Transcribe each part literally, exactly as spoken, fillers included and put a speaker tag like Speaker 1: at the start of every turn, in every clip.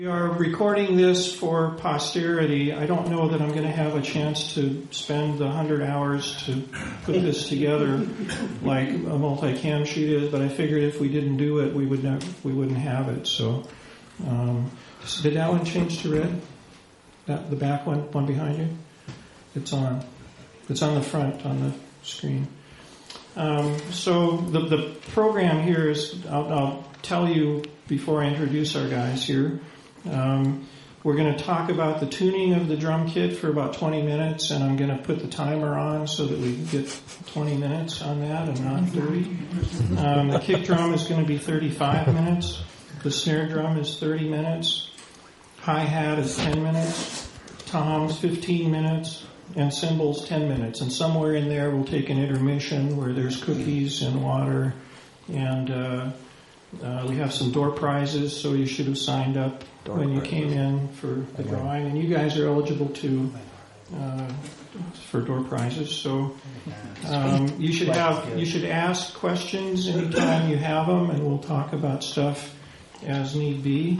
Speaker 1: We are recording this for posterity. I don't know that I'm going to have a chance to spend the hundred hours to put this together like a multi-cam sheet is, but I figured if we didn't do it, we would not, we wouldn't have it. So, um, did that one change to red? That the back one, one behind you? It's on. It's on the front on the screen. Um, so the the program here is. I'll, I'll tell you before I introduce our guys here. Um, we're going to talk about the tuning of the drum kit for about twenty minutes, and I'm going to put the timer on so that we can get twenty minutes on that and not thirty. Um, the kick drum is going to be thirty-five minutes. The snare drum is thirty minutes. Hi-hat is ten minutes. Toms fifteen minutes. And cymbals ten minutes. And somewhere in there we'll take an intermission where there's cookies and water. And uh, uh, we have some door prizes, so you should have signed up Door when you came in for the drawing, and you guys are eligible to uh, for door prizes. So um, you should have you should ask questions anytime you have them, and we'll talk about stuff as need be.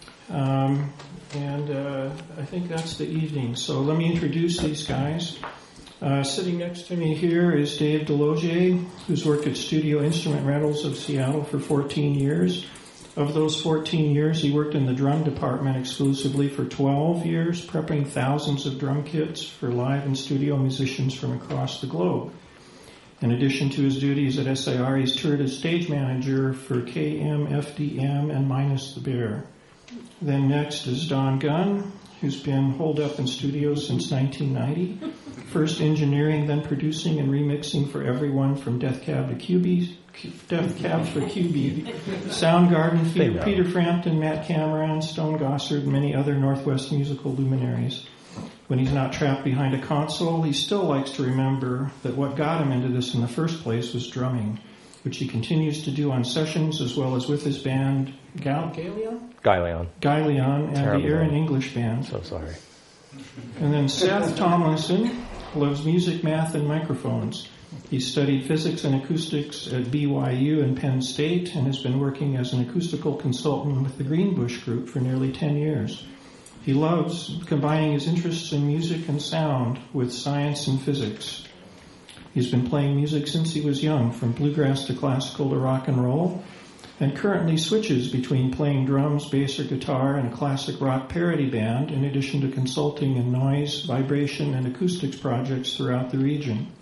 Speaker 1: Um, and uh, I think that's the evening. So let me introduce these guys. Uh, sitting next to me here is Dave Delogier, who's worked at Studio Instrument Rentals of Seattle for fourteen years. Of those fourteen years, he worked in the drum department exclusively for twelve years, prepping thousands of drum kits for live and studio musicians from across the globe. In addition to his duties at S I R, he's toured as stage manager for K M, F D M, and Minus the Bear. Then next is Don Gunn, who's been holed up in studios since nineteen ninety, first engineering, then producing and remixing for everyone from Death Cab to Q B, Death Cab for Q B, Soundgarden, Peter, Peter Frampton, Matt Cameron, Stone Gossard, and many other Northwest musical luminaries. When he's not trapped behind a console, he still likes to remember that what got him into this in the first place was drumming, which he continues to do on sessions as well as with his band, Gal- Galeon?
Speaker 2: Galeon.
Speaker 1: Galeon and
Speaker 2: Terrible
Speaker 1: the Aaron
Speaker 2: name.
Speaker 1: English Band.
Speaker 2: So sorry.
Speaker 1: And then Seth Tomlinson loves music, math, and microphones. He studied physics and acoustics at B Y U and Penn State and has been working as an acoustical consultant with the Greenbush Group for nearly ten years. He loves combining his interests in music and sound with science and physics. He's been playing music since he was young, from bluegrass to classical to rock and roll, and currently switches between playing drums, bass, or guitar in a classic rock parody band, in addition to consulting in noise, vibration, and acoustics projects throughout the region.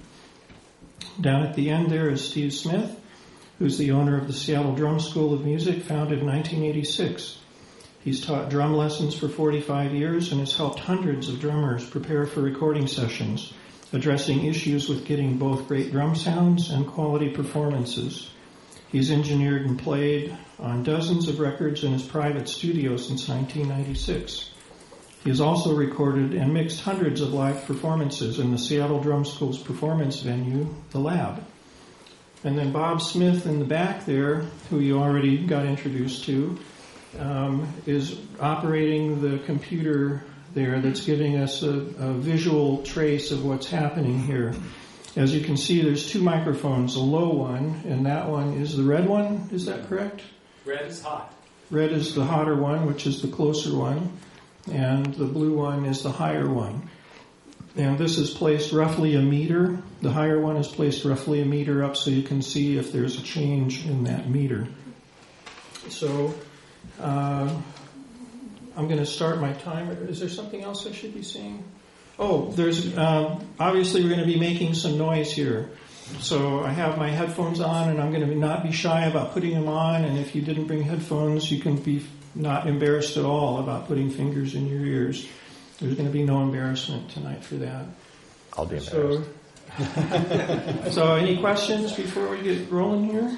Speaker 1: Down at the end there is Steve Smith, who's the owner of the Seattle Drum School of Music, founded in nineteen eighty-six. He's taught drum lessons for forty-five years and has helped hundreds of drummers prepare for recording sessions, addressing issues with getting both great drum sounds and quality performances. He's engineered and played on dozens of records in his private studio since nineteen ninety-six. He has also recorded and mixed hundreds of live performances in the Seattle Drum School's performance venue, The Lab. And then Bob Smith in the back there, who you already got introduced to, um, is operating the computer there that's giving us a, a visual trace of what's happening here. As you can see, there's two microphones, a low one, and that one is the red one. Is that correct?
Speaker 3: Red is hot.
Speaker 1: Red is the hotter one, which is the closer one, and the blue one is the higher one. And this is placed roughly a meter. The higher one is placed roughly a meter up so you can see if there's a change in that meter. So uh, I'm going to start my timer. Is there something else I should be seeing? Oh, there's um, obviously we're going to be making some noise here. So I have my headphones on, and I'm going to not be shy about putting them on. And if you didn't bring headphones, you can be not embarrassed at all about putting fingers in your ears. There's going to be no embarrassment tonight for that.
Speaker 2: I'll be embarrassed.
Speaker 1: So, so any questions before we get rolling here?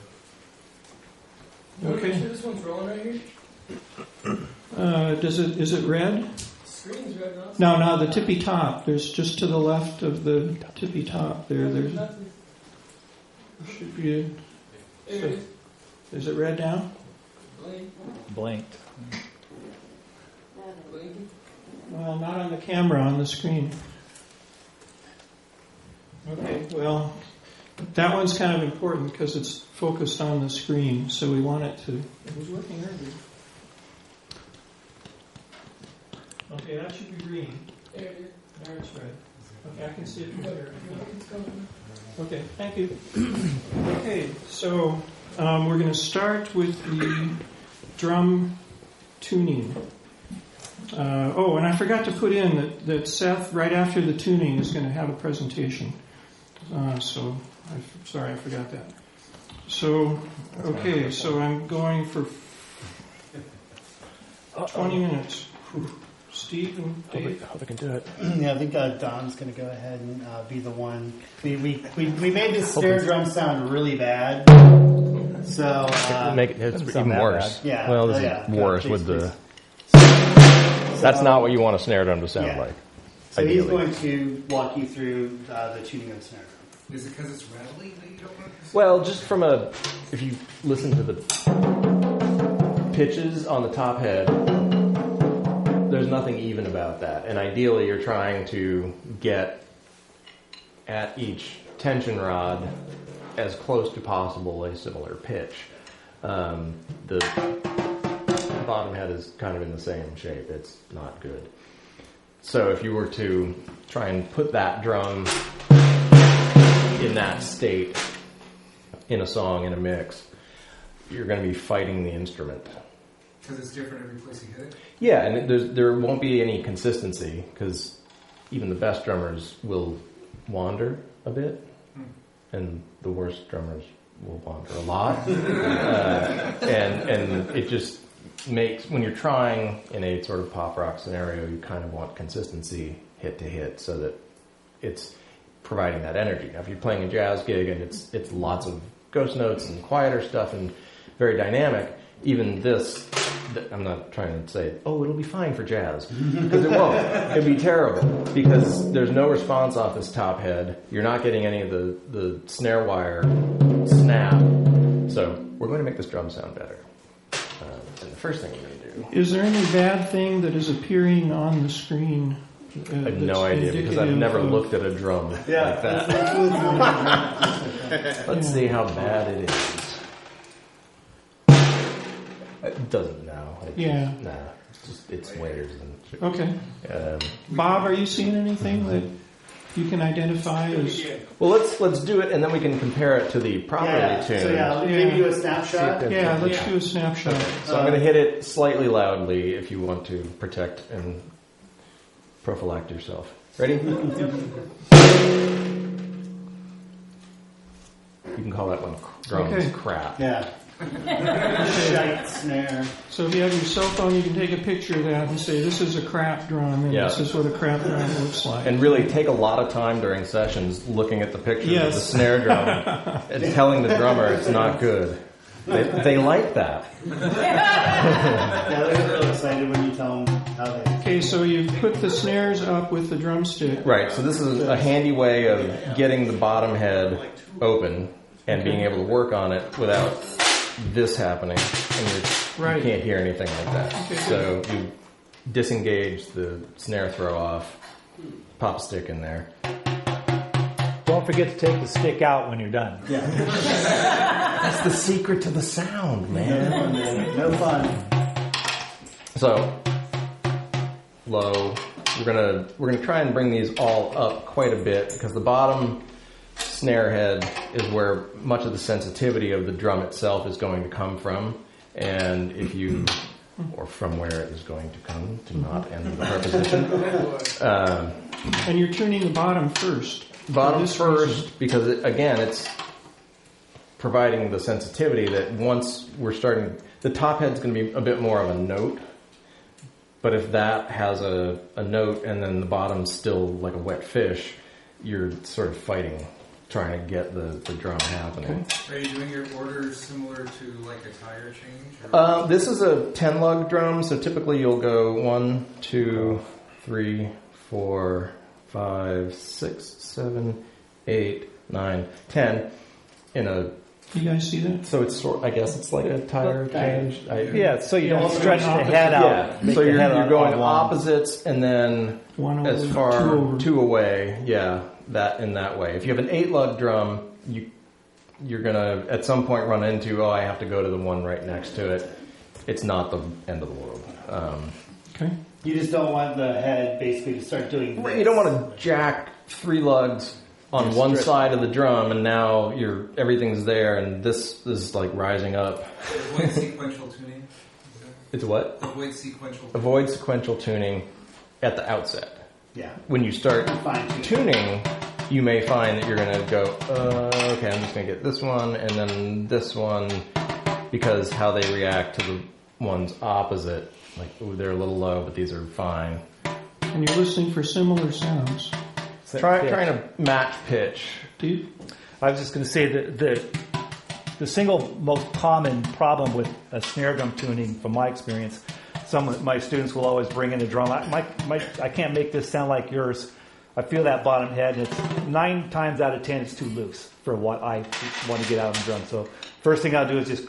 Speaker 1: Okay.
Speaker 3: This one's rolling right here.
Speaker 1: Uh, does it? Is it red?
Speaker 3: Screen's red now.
Speaker 1: No, no, the tippy top. There's just to the left of the tippy top there. There's there should be. A, so, is it red now?
Speaker 2: Blinked.
Speaker 1: Well, not on the camera, on the screen. Okay, well, that one's kind of important because it's focused on the screen, so we want it to. It was working earlier. Okay, that should be green.
Speaker 3: There it is.
Speaker 1: There it's red. Okay, I can see it from here.
Speaker 3: It's coming.
Speaker 1: Okay, thank you. Okay, so um, we're going to start with the drum tuning. Uh, oh, and I forgot to put in that, that Seth, right after the tuning, is going to have a presentation. Uh, so, I'm sorry, I forgot that. So, okay, so I'm going for twenty minutes. Steve and Dave.
Speaker 2: Hope I can do it.
Speaker 4: Yeah, I think uh, Don's going to go ahead and uh, be the one. We we, we, we made the snare drum sound really bad. So uh,
Speaker 2: Make it, it's
Speaker 5: Doesn't
Speaker 2: even
Speaker 5: sound that
Speaker 2: worse.
Speaker 4: bad. Yeah.
Speaker 2: Well, this
Speaker 4: Oh,
Speaker 2: is
Speaker 4: yeah.
Speaker 2: worse
Speaker 4: Yeah,
Speaker 2: with
Speaker 4: please,
Speaker 2: the.
Speaker 4: please.
Speaker 2: That's
Speaker 4: So,
Speaker 2: not what you want a snare drum to sound
Speaker 4: Yeah.
Speaker 2: like.
Speaker 4: So he's
Speaker 2: ideally.
Speaker 4: going to walk you through uh, the tuning of the snare drum.
Speaker 6: Is it because it's rattly that you don't want to?
Speaker 2: Well, just from a, if you listen to the pitches on the top head, there's nothing even about that. And ideally, you're trying to get at each tension rod as close to possible a similar pitch. Um, the bottom head is kind of in the same shape. It's not good. So if you were to try and put that drum in that state in a song, in a mix, you're going to be fighting the instrument.
Speaker 6: Because it's different every place you hit it?
Speaker 2: Yeah, and it- there's, there won't be any consistency because even the best drummers will wander a bit, and the worst drummers will wander a lot. uh, and and it just makes, when you're trying in a sort of pop rock scenario, you kind of want consistency hit to hit so that it's providing that energy. Now, if you're playing a jazz gig and it's it's lots of ghost notes and quieter stuff and very dynamic, even this, th- I'm not trying to say, oh, it'll be fine for jazz, because it won't. It'll be terrible, because there's no response off this top head. You're not getting any of the, the snare wire snap. So we're going to make this drum sound better. Um, and the first thing we're going to do...
Speaker 1: Is there any bad thing that is appearing on the screen? Uh,
Speaker 2: I have no idea, because I've never
Speaker 1: of,
Speaker 2: looked at a drum like that. Let's
Speaker 1: Yeah.
Speaker 2: see how bad it is. It doesn't now. It
Speaker 1: Yeah.
Speaker 2: Just, nah. It's just it's layers and.
Speaker 1: Okay.
Speaker 2: Um,
Speaker 1: Bob, are you seeing anything that you can identify as...
Speaker 2: well, let's let's do it, and then we can compare it to the properly
Speaker 4: Yeah.
Speaker 2: tuned.
Speaker 4: So yeah, let me
Speaker 1: Yeah.
Speaker 4: give you a snapshot.
Speaker 1: Yeah, let's do a snapshot.
Speaker 2: So I'm going to hit it slightly loudly if you want to protect and prophylact yourself. Ready? You can call that one drums
Speaker 1: Okay.
Speaker 2: crap.
Speaker 4: Yeah. Shite snare.
Speaker 1: So if you have your cell phone, you can take a picture of that and say, this is a crap drum, and
Speaker 2: Yeah.
Speaker 1: this is what a crap drum looks like.
Speaker 2: And really take a lot of time during sessions looking at the pictures
Speaker 1: Yes.
Speaker 2: of the snare drum and telling the drummer it's not good. They, they like that.
Speaker 4: Yeah, they're real excited when you tell them how they.
Speaker 1: Okay, so you put the snares up with the drumstick.
Speaker 2: Right, so this is a handy way of getting the bottom head open and being able to work on it without this happening. And you're,
Speaker 1: Right.
Speaker 2: you can't hear anything like that.
Speaker 1: Okay.
Speaker 2: So you disengage the snare throw off, pop a stick in there.
Speaker 5: Don't forget to take the stick out when you're done.
Speaker 4: Yeah.
Speaker 2: That's the secret to the sound, man.
Speaker 4: No fun.
Speaker 2: So, low. We're gonna we're gonna try and bring these all up quite a bit because the bottom snare head is where much of the sensitivity of the drum itself is going to come from, and if you or from where it is going to come to not end the preposition. Um,
Speaker 1: And you're tuning the bottom first.
Speaker 2: bottom
Speaker 1: For this
Speaker 2: first
Speaker 1: reason.
Speaker 2: because it, again it's providing the sensitivity that once we're starting, the top head's going to be a bit more of a note. But if that has a, a note and then the bottom's still like a wet fish, you're sort of fighting, trying to get the, the drum happening.
Speaker 6: Are you doing your order similar to like a tire change? Or?
Speaker 2: Uh, this is a ten lug drum, so typically you'll go one, two, three, four, five, six, seven, eight, nine, ten in a.
Speaker 1: You guys see that?
Speaker 2: So it's sort. I guess it's like a tire change. I,
Speaker 5: Yeah, so you
Speaker 1: Yeah,
Speaker 5: don't
Speaker 1: so
Speaker 5: stretch
Speaker 1: going
Speaker 5: the head out.
Speaker 2: Yeah,
Speaker 5: make
Speaker 2: so
Speaker 5: the
Speaker 2: you're,
Speaker 5: head
Speaker 2: you're
Speaker 5: out
Speaker 2: going
Speaker 5: all long.
Speaker 2: opposites and then
Speaker 1: One over,
Speaker 2: as far
Speaker 1: two over.
Speaker 2: two away. Yeah, that in that way. If you have an eight lug drum, you you're gonna at some point run into oh I have to go to the one right next to it. It's not the end of the world. Um,
Speaker 1: Okay.
Speaker 4: You just don't want the head basically to start doing this.
Speaker 2: You don't want to jack three lugs on one side of the drum, and now you're everything's there, and this is like rising up.
Speaker 6: Avoid sequential tuning.
Speaker 2: It's what?
Speaker 6: Avoid sequential tuning.
Speaker 2: Avoid sequential tuning at the outset.
Speaker 4: Yeah.
Speaker 2: When you start
Speaker 4: Fine-tune.
Speaker 2: tuning, you may find that you're going to go, uh, okay, I'm just going to get this one and then this one, because how they react to the ones opposite, like, ooh, they're a little low, but these are fine.
Speaker 1: And you're listening for similar sounds.
Speaker 2: Try,
Speaker 5: pitch.
Speaker 2: trying to match pitch.
Speaker 1: Do you?
Speaker 5: I was just going to say that the the single most common problem with a snare drum tuning, from my experience, some of my students will always bring in a drum. I, my, my, I can't make this sound like yours. I feel that bottom head, and it's nine times out of ten, it's too loose for what I want to get out of the drum. So first thing I'll do is just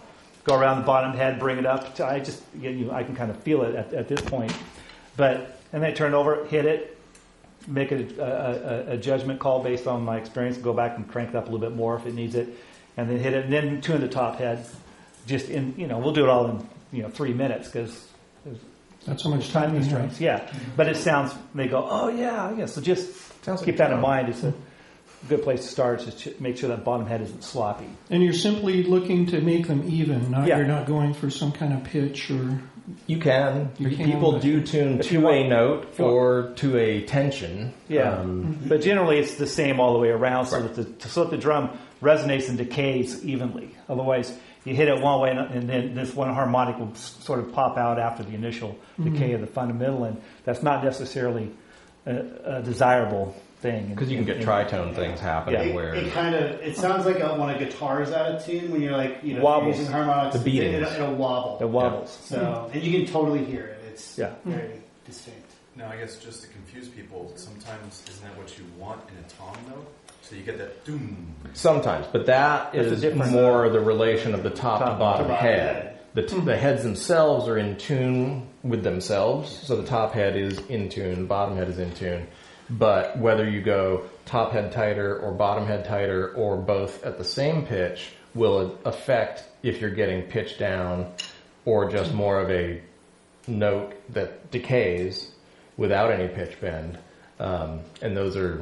Speaker 5: go around the bottom head, bring it up. I just, you know, I can kind of feel it at, at this point. But, and then turn over, hit it, make a, a, a judgment call based on my experience, go back and crank it up a little bit more if it needs it, and then hit it, and then tune the top head. Just in, you know, we'll do it all in, you know, three minutes because
Speaker 1: That's how much time you have.
Speaker 5: constraints. Yeah, but it sounds. They go, oh yeah, yeah. So just
Speaker 2: Sounds
Speaker 5: keep
Speaker 2: like
Speaker 5: that in
Speaker 2: a-
Speaker 5: mind. It's a good place to start. Just to make sure that bottom head isn't sloppy.
Speaker 1: And you're simply looking to make them even. Not
Speaker 5: Yeah.
Speaker 1: You're not going for some kind of pitch or.
Speaker 2: You can.
Speaker 1: You can,
Speaker 2: People
Speaker 1: but-
Speaker 2: do tune
Speaker 5: If you
Speaker 2: to a
Speaker 5: want-
Speaker 2: note
Speaker 5: you want-
Speaker 2: or to a tension.
Speaker 5: Yeah,
Speaker 2: Um,
Speaker 5: but generally it's the same all the way around, so
Speaker 2: Right.
Speaker 5: that the so that the drum resonates and decays evenly. Otherwise, you hit it one way, and, and then this one harmonic will s- sort of pop out after the initial decay of the fundamental, and that's not necessarily a, a desirable thing.
Speaker 2: Because you can get tritone things happening
Speaker 4: It,
Speaker 2: where
Speaker 4: it kind of it sounds like a, when a guitar's out of tune when you're like you know
Speaker 5: Wobbles.
Speaker 4: using harmonics.
Speaker 2: The beatings.
Speaker 4: It, it'll wobble.
Speaker 5: It wobbles.
Speaker 4: So and you can totally hear it. It's
Speaker 5: Yeah.
Speaker 4: very distinct.
Speaker 7: Now, I guess just to confuse people, sometimes isn't that what you want in a tom note? So you get that doom.
Speaker 2: sometimes, but that
Speaker 5: That's a
Speaker 2: is
Speaker 5: different-
Speaker 2: more the relation of the top,
Speaker 5: Top
Speaker 2: to bottom
Speaker 4: to bottom
Speaker 2: head.
Speaker 4: head.
Speaker 2: The, t- the heads themselves are in tune with themselves, so the top head is in tune, bottom head is in tune. But whether you go top head tighter or bottom head tighter or both at the same pitch will affect if you're getting pitch down or just more of a note that decays without any pitch bend. Um, and those are,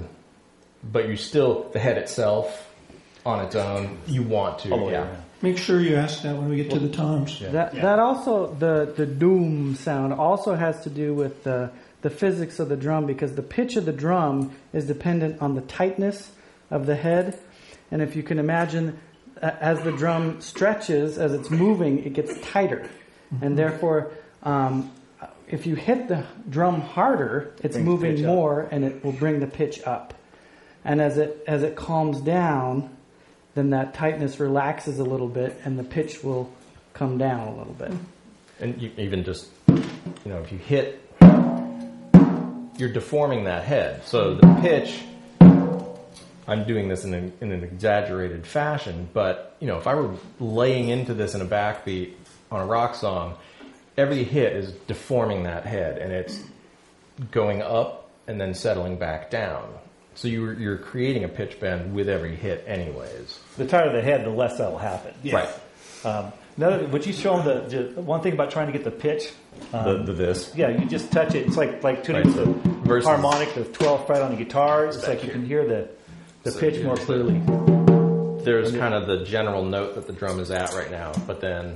Speaker 2: but you still, the head itself on its own, you want to,
Speaker 5: All the way
Speaker 2: yeah.
Speaker 5: around.
Speaker 1: Make sure you ask that when we get to the toms.
Speaker 8: That
Speaker 4: Yeah.
Speaker 8: that also the the doom sound also has to do with the the physics of the drum, because the pitch of the drum is dependent on the tightness of the head, and if you can imagine, a- as the drum stretches, as it's moving, it gets tighter, and therefore, um, if you hit the drum harder, it's
Speaker 5: Brings the
Speaker 8: moving
Speaker 5: pitch up.
Speaker 8: more, and it will bring the pitch up, and as it as it calms down, then that tightness relaxes a little bit, and the pitch will come down a little bit.
Speaker 2: And you even just, you know, if you hit, you're deforming that head. So the pitch, I'm doing this in, a, in an exaggerated fashion, but, you know, if I were laying into this in a backbeat on a rock song, every hit is deforming that head, and it's going up and then settling back down. So you're, you're creating a pitch bend with every hit anyways.
Speaker 5: The tighter the head, the less that'll happen.
Speaker 2: Right.
Speaker 5: Um, another, would you show them the, the one thing about trying to get the pitch? Um,
Speaker 2: The, the this.
Speaker 5: yeah, you just touch it. It's like like tuning
Speaker 2: Right.
Speaker 5: the
Speaker 2: Versus-
Speaker 5: harmonic, the twelfth fret on the guitar. It's like you can hear the the
Speaker 7: So
Speaker 5: pitch
Speaker 7: you
Speaker 5: more
Speaker 7: understand.
Speaker 5: clearly.
Speaker 2: There's kind of the general note that the drum is at right now, but then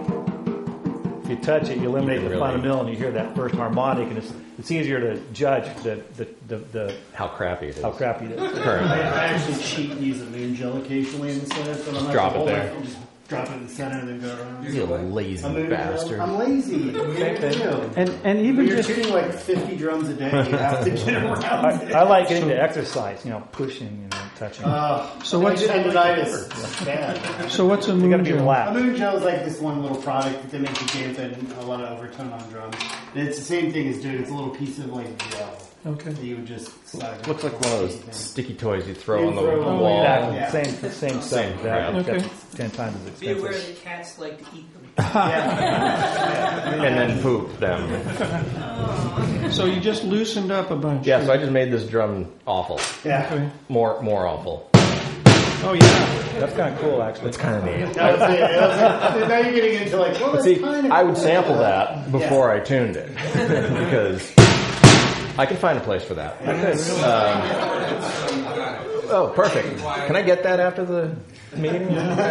Speaker 5: If you touch it, you eliminate
Speaker 2: You
Speaker 5: the
Speaker 2: can really-
Speaker 5: fundamental, and you hear that first harmonic, and it's it's easier to judge the the the, the
Speaker 2: how crappy it is.
Speaker 5: how crappy it is.
Speaker 4: I,
Speaker 2: Currently.
Speaker 4: I actually cheat and use a moon gel occasionally in the center, so I don't have
Speaker 2: Drop
Speaker 4: to
Speaker 2: it
Speaker 4: hold
Speaker 2: there.
Speaker 4: Just drop it in the center and then go around.
Speaker 2: You lazy
Speaker 4: A moon
Speaker 2: bastard.
Speaker 4: gel. I'm lazy.
Speaker 5: Same thing.
Speaker 4: You.
Speaker 8: And and
Speaker 4: When
Speaker 8: even
Speaker 4: you're
Speaker 8: just
Speaker 4: shooting like fifty drums a day, you have to get around
Speaker 5: I,
Speaker 4: it.
Speaker 5: I like getting the exercise, you know, pushing, you know, touching.
Speaker 4: Uh,
Speaker 1: So what's-
Speaker 4: tendonitis? It's bad.
Speaker 1: So what's a
Speaker 5: you got
Speaker 1: moon
Speaker 5: to be
Speaker 1: gel?
Speaker 4: A
Speaker 5: relaxed.
Speaker 4: moon gel is like this one little product that they make to dampen a lot of overtone on drums. And it's the same thing as doing. It's a little piece of like gel
Speaker 1: Okay.
Speaker 4: that you would just slide.
Speaker 2: Looks like one of those sticky toys you throw
Speaker 4: You
Speaker 2: on the
Speaker 4: throw on the
Speaker 2: wall.
Speaker 5: Exactly.
Speaker 4: Yeah.
Speaker 5: Same, the same stuff.
Speaker 2: Same
Speaker 5: Exactly.
Speaker 1: crap.
Speaker 5: Except ten times as
Speaker 3: Be aware
Speaker 5: expensive.
Speaker 3: that cats like to eat them.
Speaker 2: And then poop them.
Speaker 1: So you just loosened up a bunch.
Speaker 2: Yeah, so I just made this drum awful.
Speaker 4: Yeah.
Speaker 1: Okay.
Speaker 2: More more awful.
Speaker 1: Oh yeah.
Speaker 5: That's kind of cool, actually.
Speaker 2: It's kind of neat.
Speaker 4: That was it. That was it. Now you're getting into like, well, that's
Speaker 2: See,
Speaker 4: kind of.
Speaker 2: I would sample that before I tuned it because I can find a place for that. Um, oh, perfect. Can I get that after the meeting?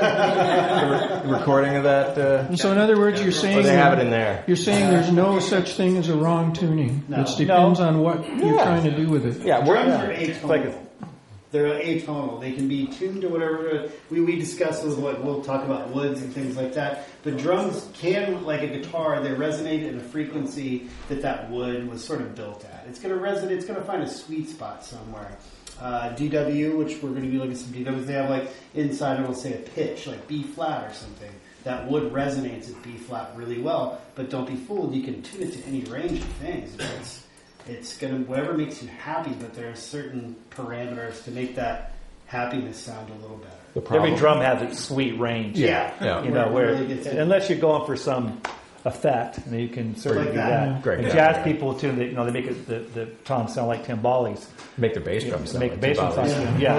Speaker 2: The re- recording of that? Uh,
Speaker 1: And so in other words, you're
Speaker 2: or
Speaker 1: saying
Speaker 2: they have it in there.
Speaker 1: you're saying there's no such thing as a wrong tuning.
Speaker 4: No.
Speaker 1: It depends
Speaker 5: No.
Speaker 1: on what you're
Speaker 2: Yeah.
Speaker 1: trying to do with it.
Speaker 2: Yeah, we're,
Speaker 4: Drums
Speaker 2: yeah.
Speaker 4: are
Speaker 5: It's
Speaker 4: atonal.
Speaker 5: like a-
Speaker 4: They're atonal. They can be tuned to whatever. We we discussed with what we'll talk about woods and things like that. But drums can, like a guitar, they resonate in a frequency that that wood was sort of built at. It's going to resonate. It's going to find a sweet spot somewhere. Uh, D W, which we're going to be looking at some D Ws. They have like inside it'll say a pitch, like B flat or something. That wood resonates at B flat really well. But don't be fooled. You can tune it to any range of things. It's It's gonna whatever makes you happy, but there are certain parameters to make that happiness sound a little better.
Speaker 2: The problem.
Speaker 5: Every drum has its sweet range.
Speaker 4: Yeah,
Speaker 2: Yeah.
Speaker 5: You know,
Speaker 4: it
Speaker 5: where
Speaker 4: really gets in.
Speaker 5: unless you're going for some effect, and you can certainly
Speaker 4: Like
Speaker 5: do
Speaker 4: that.
Speaker 5: that.
Speaker 2: Great,
Speaker 5: And
Speaker 2: yeah.
Speaker 5: jazz people tune, they, you know, they make it, the, the toms sound like timbales.
Speaker 2: Make their bass drums sound
Speaker 5: Make
Speaker 2: like
Speaker 5: bass drums
Speaker 2: timbales.
Speaker 5: sound, yeah.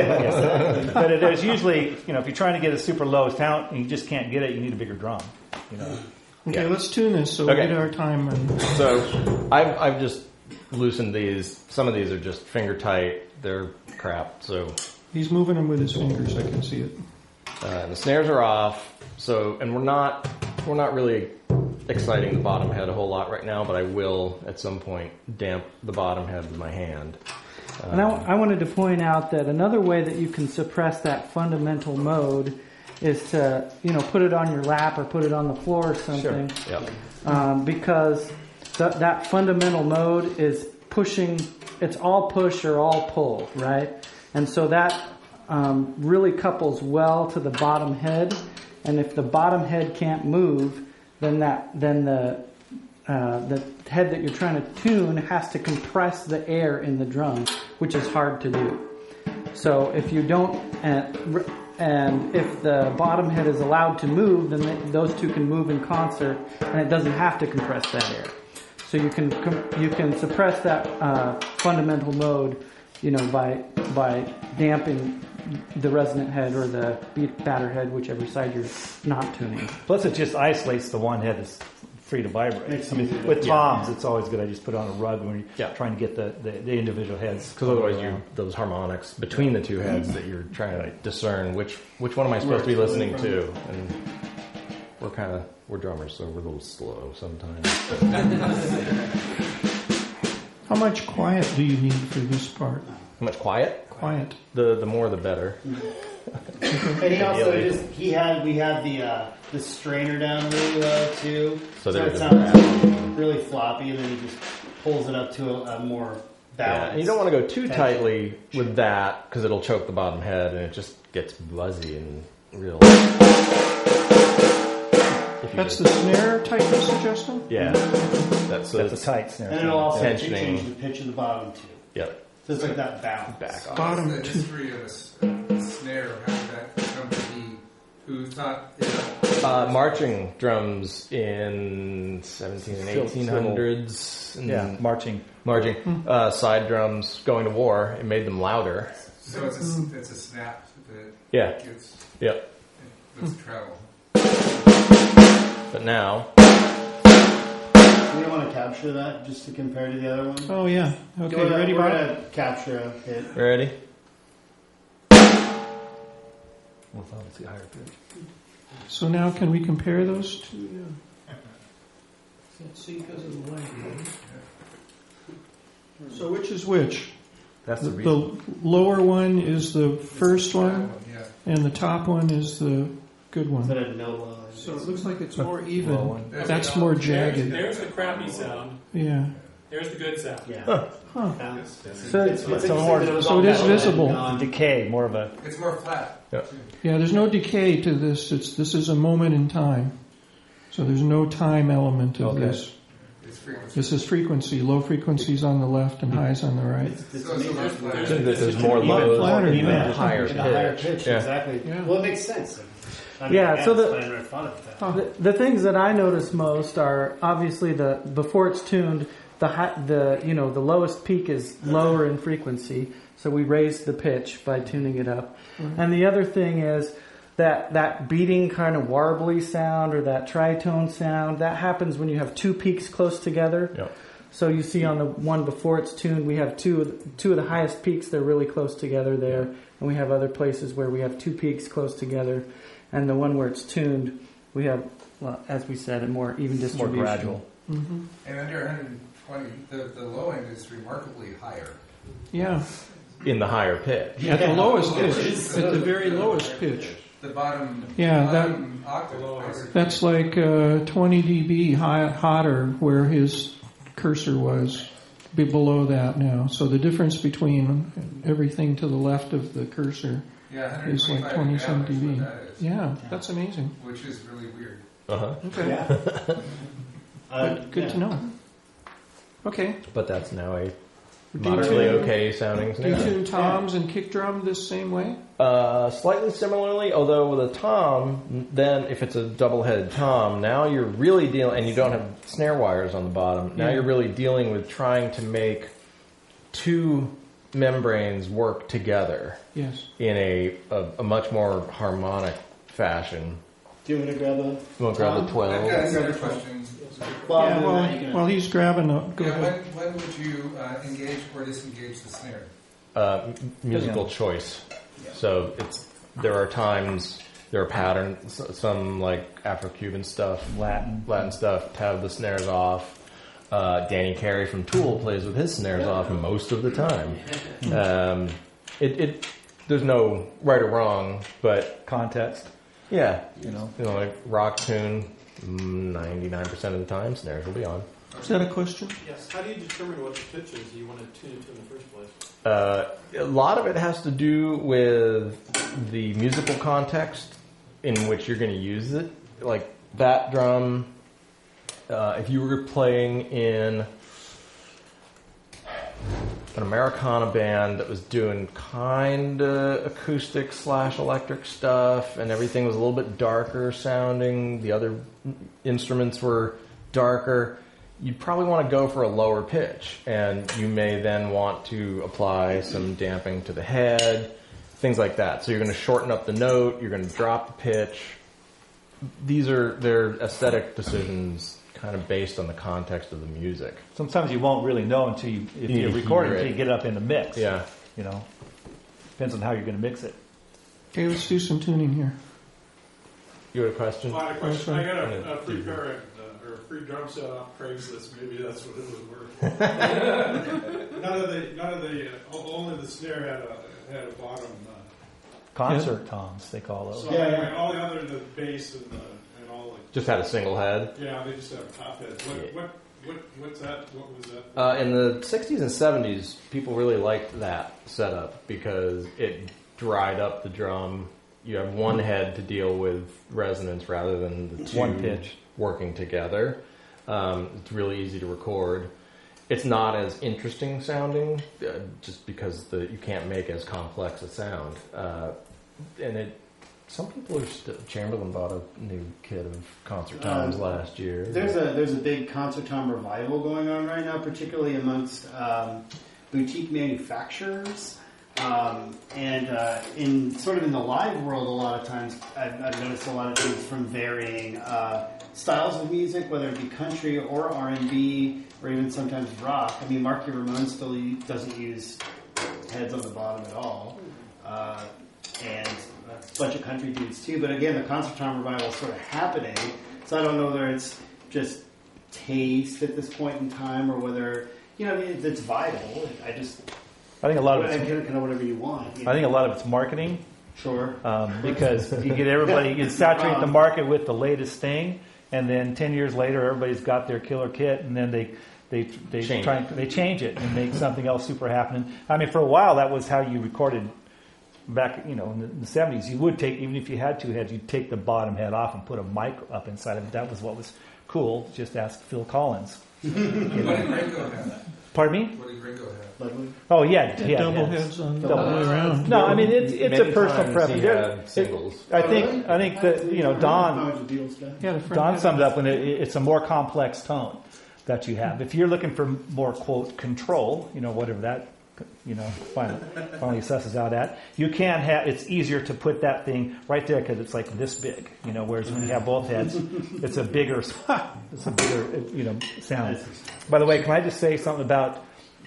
Speaker 5: Yes. But it is usually, you know, if you're trying to get a super low sound and you just can't get it, you need a bigger drum. You know.
Speaker 1: Okay,
Speaker 2: Yeah.
Speaker 1: let's tune this so
Speaker 2: Okay.
Speaker 1: we get our time. And
Speaker 2: So I've, I've just loosened these. Some of these are just finger tight. They're crap. So
Speaker 1: he's moving them with his fingers. I can see it.
Speaker 2: uh, the snares are off. So and we're not we're not really exciting the bottom head a whole lot right now, but I will at some point damp the bottom head with my hand. Um,
Speaker 8: And I, I wanted to point out that another way that you can suppress that fundamental mode is to, you know, put it on your lap or put it on the floor or something.
Speaker 2: Sure. Yep.
Speaker 8: Um, because th- that fundamental mode is pushing, it's all push or all pull, right? And so that um, really couples well to the bottom head. And if the bottom head can't move, then that then the uh, the head that you're trying to tune has to compress the air in the drum, which is hard to do. So if you don't, and, and if the bottom head is allowed to move, then they, those two can move in concert, and it doesn't have to compress that air. So you can you can suppress that uh, fundamental mode, you know, by by damping the resonant head or the beat batter head, whichever side you're not tuning.
Speaker 5: Plus, it just isolates the one head that's free to vibrate.
Speaker 4: Makes
Speaker 5: I mean,
Speaker 4: it-
Speaker 5: with
Speaker 2: yeah.
Speaker 5: toms, it's always good. I just put it on a rug when you're
Speaker 2: Yeah.
Speaker 5: trying to get the, the, the individual heads.
Speaker 2: Because otherwise, you those harmonics between the two heads that you're trying to discern which which one am I supposed to be listening to, and we're kind of we're drummers, so we're a little slow sometimes.
Speaker 1: How much quiet do you need for this part?
Speaker 2: How much quiet?
Speaker 1: Quiet.
Speaker 2: The the more the better.
Speaker 4: And he also
Speaker 2: Ideally.
Speaker 4: just he had we had the uh, the strainer down really low too,
Speaker 2: So
Speaker 4: so,
Speaker 2: there
Speaker 4: it
Speaker 2: is
Speaker 4: sounds really floppy, and then he just pulls it up to a, a more
Speaker 2: Yeah,
Speaker 4: balanced.
Speaker 2: and you don't want to go too
Speaker 4: tension.
Speaker 2: tightly with that because it'll choke the bottom head and it just gets buzzy and real. If you
Speaker 1: That's
Speaker 2: just-
Speaker 1: the snare tightness adjustment?
Speaker 2: yeah. That's so
Speaker 5: That's a
Speaker 2: it's-
Speaker 5: tight snare.
Speaker 4: And it'll also
Speaker 2: Tensioning.
Speaker 4: change the pitch of the bottom too.
Speaker 2: Yep.
Speaker 4: So it's like that balance.
Speaker 2: Back off.
Speaker 1: Bottom
Speaker 6: What's the
Speaker 1: two.
Speaker 6: history of a s- a snare? How did that come to be? Who thought it up?
Speaker 2: Uh, marching drums in seventeen and
Speaker 5: Civil-
Speaker 2: eighteen hundreds. And
Speaker 5: Yeah, marching.
Speaker 2: marching. Uh, side drums going to war. It made them louder.
Speaker 6: So it's a, s- it's a snap that
Speaker 2: Yeah.
Speaker 6: gets
Speaker 2: Yep.
Speaker 6: that's travel.
Speaker 2: But now,
Speaker 4: We don't want to capture that just to compare to the other one.
Speaker 1: Oh, yeah. Okay,
Speaker 4: Go
Speaker 1: you
Speaker 4: ahead,
Speaker 1: ready,
Speaker 4: we're
Speaker 1: Bob?
Speaker 4: gonna capture a hit.
Speaker 2: ready?
Speaker 5: Well, let's see higher pitch.
Speaker 1: So now can we compare those two? Can't see because of the light. So which is which?
Speaker 5: That's
Speaker 1: The,
Speaker 5: the reason.
Speaker 1: the lower one is the first one,
Speaker 6: Yeah.
Speaker 1: and the top one is the good
Speaker 4: Is that
Speaker 1: one.
Speaker 4: a no low?
Speaker 1: So it looks like it's more
Speaker 5: Low
Speaker 1: even.
Speaker 5: one.
Speaker 1: That's more
Speaker 3: There's,
Speaker 1: jagged.
Speaker 3: there's the crappy sound.
Speaker 1: Yeah.
Speaker 3: There's the good sound.
Speaker 4: Yeah.
Speaker 1: Huh.
Speaker 4: Yeah.
Speaker 8: So
Speaker 4: It's, it's
Speaker 5: So
Speaker 4: interesting
Speaker 5: more-
Speaker 4: that it was
Speaker 1: so
Speaker 4: all
Speaker 1: it is
Speaker 4: metal and
Speaker 1: visible.
Speaker 4: non-
Speaker 5: Decay, more of a.
Speaker 6: It's more flat.
Speaker 1: Yeah, there's no decay to this. It's this is a moment in time. So there's no time element of
Speaker 5: Okay.
Speaker 1: this.
Speaker 6: It's frequency.
Speaker 1: This is frequency. Low frequencies on the left and highs on the right.
Speaker 4: It's, it's
Speaker 6: So, so
Speaker 4: amazing.
Speaker 6: there's, there's,
Speaker 2: There's, there's
Speaker 3: it's
Speaker 2: more
Speaker 3: even
Speaker 2: low,
Speaker 1: flatter,
Speaker 2: even
Speaker 1: yeah.
Speaker 2: higher
Speaker 4: In a higher
Speaker 2: pitch.
Speaker 4: pitch,
Speaker 2: Yeah.
Speaker 4: exactly.
Speaker 1: Yeah.
Speaker 4: Well, it makes sense. I mean,
Speaker 8: Yeah, so
Speaker 4: that's
Speaker 8: the-
Speaker 4: why I never thought of that.
Speaker 8: The, the things that I notice most are obviously the before it's tuned, the high, the you know the lowest peak is lower in frequency, So we raise the pitch by tuning it up. Mm-hmm. And the other thing is that that beating kind of warbly sound or that tritone sound, that happens when you have two peaks close together.
Speaker 2: Yep.
Speaker 8: So you see on the one before it's tuned, we have two of the, two of the highest peaks. They're really close together there. And we have other places where we have two peaks close together. And the one where it's tuned, we have, well, as we said, a more even distribution.
Speaker 5: More gradual.
Speaker 1: Mm-hmm.
Speaker 6: And under one hundred twenty, the, the low end is remarkably higher.
Speaker 1: Yeah.
Speaker 2: In the higher pitch.
Speaker 1: At the lowest pitch. At the very lowest pitch.
Speaker 6: The bottom,
Speaker 1: Yeah,
Speaker 6: bottom octave. Lower.
Speaker 1: That's like uh, twenty decibels high, hotter where his cursor was. Be below that now. So the difference between everything to the left of the cursor
Speaker 6: Yeah,
Speaker 1: is like twenty some
Speaker 6: average,
Speaker 1: dB.
Speaker 6: what that is,
Speaker 1: Yeah, that's amazing.
Speaker 6: which is really weird.
Speaker 2: Uh-huh.
Speaker 1: Okay.
Speaker 4: Yeah. Uh,
Speaker 1: Good, good
Speaker 4: yeah.
Speaker 1: to know. Okay.
Speaker 2: But that's now a
Speaker 1: Do you
Speaker 2: moderately
Speaker 1: tune-
Speaker 2: okay sounding
Speaker 1: Do you
Speaker 2: snare.
Speaker 1: tune toms and kick drum this same way?
Speaker 2: Uh, slightly similarly, although with a tom, then if it's a double-headed tom, now you're really dealing, and you don't have snare wires on the bottom, now
Speaker 1: Yeah.
Speaker 2: you're really dealing with trying to make two membranes work together
Speaker 1: Yes.
Speaker 2: in a, a, a much more harmonic fashion.
Speaker 4: Do you want to grab a?
Speaker 2: You want to grab the
Speaker 6: I've
Speaker 2: twelve?
Speaker 6: got another question.
Speaker 4: Well,
Speaker 1: Yeah,
Speaker 4: no, no, you
Speaker 1: well,
Speaker 4: can-
Speaker 1: while he's grabbing a... Go
Speaker 6: Yeah,
Speaker 1: ahead.
Speaker 6: when, when would you uh, engage or disengage the snare?
Speaker 2: Uh, m- musical choice. So it's there are times, there are patterns, s- some like Afro-Cuban stuff,
Speaker 5: Latin.
Speaker 2: Latin stuff, have the snares off. Uh, Danny Carey from Tool plays with his snares off most of the time. Um, it, it there's no right or wrong, but
Speaker 5: Context.
Speaker 2: yeah,
Speaker 5: You know.
Speaker 2: you know, like rock tune, ninety-nine percent of the time snares will be on.
Speaker 1: Is that a question?
Speaker 3: Yes. How do you determine what the pitches you want to tune it to in the first place?
Speaker 2: Uh, a lot of it has to do with the musical context in which you're going to use it. Like that drum, uh, if you were playing in an Americana band that was doing kind of acoustic slash electric stuff and everything was a little bit darker sounding, the other instruments were darker, you'd probably want to go for a lower pitch, and you may then want to apply some damping to the head, things like that. So you're going to shorten up the note, you're going to drop the pitch. These are their aesthetic decisions kind of based on the context of the music.
Speaker 5: Sometimes you won't really know until you, if
Speaker 2: You
Speaker 5: you
Speaker 2: need to
Speaker 5: record it,
Speaker 2: hear
Speaker 5: until
Speaker 2: it.
Speaker 5: you get it up in the mix.
Speaker 2: Yeah.
Speaker 5: You know, depends on how you're going to mix it.
Speaker 1: Okay, let's do some tuning here.
Speaker 2: You had a question?
Speaker 9: I had a question. I got
Speaker 2: Yeah.
Speaker 9: a, a free pair of, uh, or a free drum set off Craigslist. Maybe that's what it was worth. none of the, none of the, uh, only the snare had a had a bottom. Uh,
Speaker 5: Concert toms, they call those.
Speaker 9: so
Speaker 4: Yeah,
Speaker 9: anyway,
Speaker 4: yeah.
Speaker 9: all the other, the bass and the, and all the,
Speaker 2: Just had a single head.
Speaker 9: yeah, they just have a top head. What,
Speaker 2: Yeah.
Speaker 9: what, what, what's that? What was that?
Speaker 2: Uh, in the sixties and seventies, people really liked that setup because it dried up the drum. You have one head to deal with resonance rather than the two
Speaker 5: One pitch.
Speaker 2: working together. Um, it's really easy to record. It's not as interesting sounding uh, just because the you can't make as complex a sound. Uh, and it, some people are still. Chamberlain bought a new kit of concert toms
Speaker 4: Um,
Speaker 2: last year.
Speaker 4: There's a there's a big concert tom revival going on right now, particularly amongst um, boutique manufacturers. Um, and uh, in sort of in the live world, a lot of times I've, I've noticed a lot of things from varying uh, styles of music, whether it be country or R and B or even sometimes rock. I mean, Marky Ramone still u- doesn't use heads on the bottom at all, uh, and a bunch of country dudes too. But again, the concert tom revival is sort of happening, so I don't know whether it's just taste at this point in time or whether you know I mean, it's vital. I just
Speaker 5: I think a lot of
Speaker 4: I
Speaker 5: it's,
Speaker 4: can kind of whatever you want. You
Speaker 5: I think a
Speaker 4: know?
Speaker 5: lot of it's marketing.
Speaker 4: Sure.
Speaker 5: Um, because you get everybody, you saturate the market with the latest thing, and then ten years later, everybody's got their killer kit, and then they they they
Speaker 2: Change
Speaker 5: try and, they change it and make something else super happening. I mean, for a while, that was how you recorded back, you know, in the, in the seventies. You would take, even if you had two heads, you'd take the bottom head off and put a mic up inside of it. That was what was cool. Just ask Phil Collins.
Speaker 6: What did Ringo have?
Speaker 5: Pardon me?
Speaker 6: What did Ringo have?
Speaker 4: Ludwig?
Speaker 5: Oh yeah, yeah.
Speaker 1: Double
Speaker 5: yeah.
Speaker 1: heads on the
Speaker 5: Double
Speaker 1: way
Speaker 5: heads.
Speaker 1: around.
Speaker 5: No, I mean it's it's
Speaker 2: Many
Speaker 5: a personal
Speaker 2: times
Speaker 5: preference.
Speaker 2: he
Speaker 5: There-
Speaker 2: had singles.
Speaker 5: I think I think that you know Don
Speaker 4: Oh, the Beatles guy?
Speaker 1: Yeah, the front
Speaker 5: Don
Speaker 1: head.
Speaker 5: summed it up when it, it's a more complex tone that you have. If you're looking for more quote control, you know whatever that you know, finally, finally susses out at. You can have, it's easier to put that thing right there because it's like this big, you know, whereas when you have both heads, it's a bigger, it's a bigger, you know, sound. By the way, can I just say something about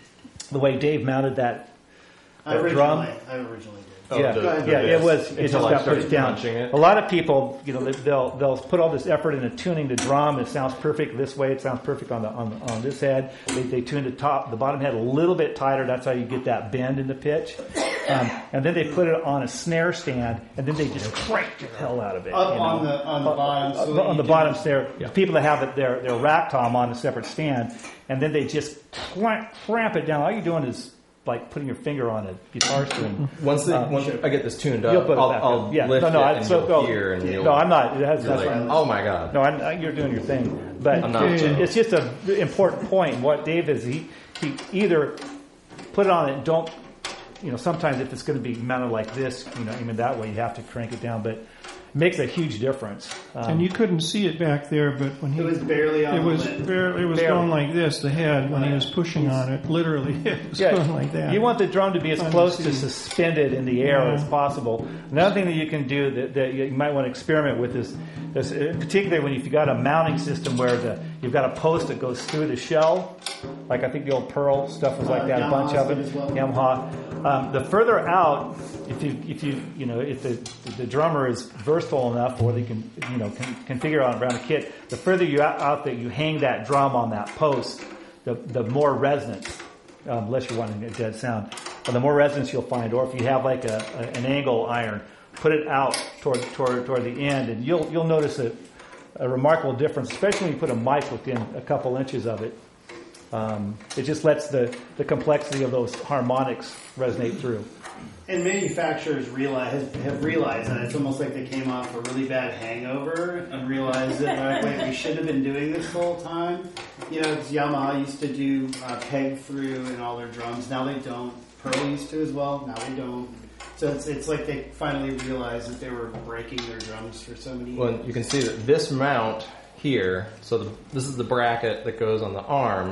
Speaker 5: the way Dave mounted that,
Speaker 4: I
Speaker 5: that drum?
Speaker 4: originally, I originally did.
Speaker 2: Oh,
Speaker 5: yeah,
Speaker 2: the-
Speaker 5: yeah,
Speaker 2: the-
Speaker 5: it was. It just
Speaker 2: until I
Speaker 5: got
Speaker 2: started
Speaker 5: pushed down.
Speaker 2: punching it.
Speaker 5: A lot of people, you know, they- they'll they'll put all this effort into tuning the drum. It sounds perfect this way. It sounds perfect on the on, on this head. They, they tune the top, the bottom head a little bit tighter. That's how you get that bend in the pitch. Um, and then they put it on a snare stand, and then they just crank the hell out of it.
Speaker 4: Up
Speaker 5: you know?
Speaker 4: on the on the
Speaker 5: Uh,
Speaker 4: bottom.
Speaker 5: uh,
Speaker 4: So
Speaker 5: on
Speaker 4: you
Speaker 5: the
Speaker 4: can-
Speaker 5: bottom snare. People that have it, their their rack tom on a separate stand, and then they just clamp, cramp it down. All you're doing is like putting your finger on a guitar string.
Speaker 2: Once, the,
Speaker 5: Uh,
Speaker 2: once I get this tuned up,
Speaker 5: You'll put it
Speaker 2: I'll,
Speaker 5: back
Speaker 2: I'll
Speaker 5: up. Yeah.
Speaker 2: lift
Speaker 5: No, no,
Speaker 2: it
Speaker 5: I-
Speaker 2: and
Speaker 5: so-
Speaker 2: you'll
Speaker 5: no,
Speaker 2: hear and you'll,
Speaker 5: No, I'm not. It has,
Speaker 2: you're
Speaker 5: that's
Speaker 2: like,
Speaker 5: fine.
Speaker 2: oh my god.
Speaker 5: No, I'm, I- you're doing your thing, but
Speaker 2: I'm not.
Speaker 5: it's just an important point. What Dave is, he he either put it on it. Don't, you know? Sometimes if it's going to be mounted like this, you know, even that way, you have to crank it down. But it makes a huge difference. Um,
Speaker 1: And you couldn't see it back there, but when he
Speaker 4: It was barely on
Speaker 1: it
Speaker 4: the
Speaker 1: was
Speaker 4: lid.
Speaker 1: barely, it was
Speaker 5: Barely.
Speaker 1: going like this. The head when he was pushing on it, literally, it was
Speaker 5: yeah,
Speaker 1: going like that.
Speaker 5: you want the drum to be as
Speaker 1: Fun to
Speaker 5: close to
Speaker 1: see.
Speaker 5: suspended in the air
Speaker 1: Yeah.
Speaker 5: as possible. Another thing that you can do that, that you might want to experiment with is, is uh, particularly when you've got a mounting system where the you've got a post that goes through the shell, like I think the old Pearl stuff was like
Speaker 4: Uh,
Speaker 5: that, a bunch
Speaker 4: Yamaha's
Speaker 5: of it.
Speaker 4: did as well.
Speaker 5: Yamaha. Um, the further out, if you if you you know if the the drummer is versatile enough, or they can you know can configure on around a kit, the further you out, out that you hang that drum on that post, the the more resonance. Um, unless you're wanting a dead sound, but the more resonance you'll find. Or if you have like a, a an angle iron, put it out toward toward toward the end, and you'll you'll notice a, a remarkable difference, especially when you put a mic within a couple inches of it. Um, it just lets the, the complexity of those harmonics resonate through.
Speaker 4: And manufacturers realize have, have realized that it's almost like they came off a really bad hangover and realized that like, wait, we should have been doing this the whole time. You know, 'cause Yamaha used to do uh, peg through in all their drums. Now they don't. Pearl used to as well. Now they don't. So it's it's like they finally realized that they were breaking their drums for so many
Speaker 2: Well,
Speaker 4: years.
Speaker 2: you can see that this mount here, so the, this is the bracket that goes on the arm,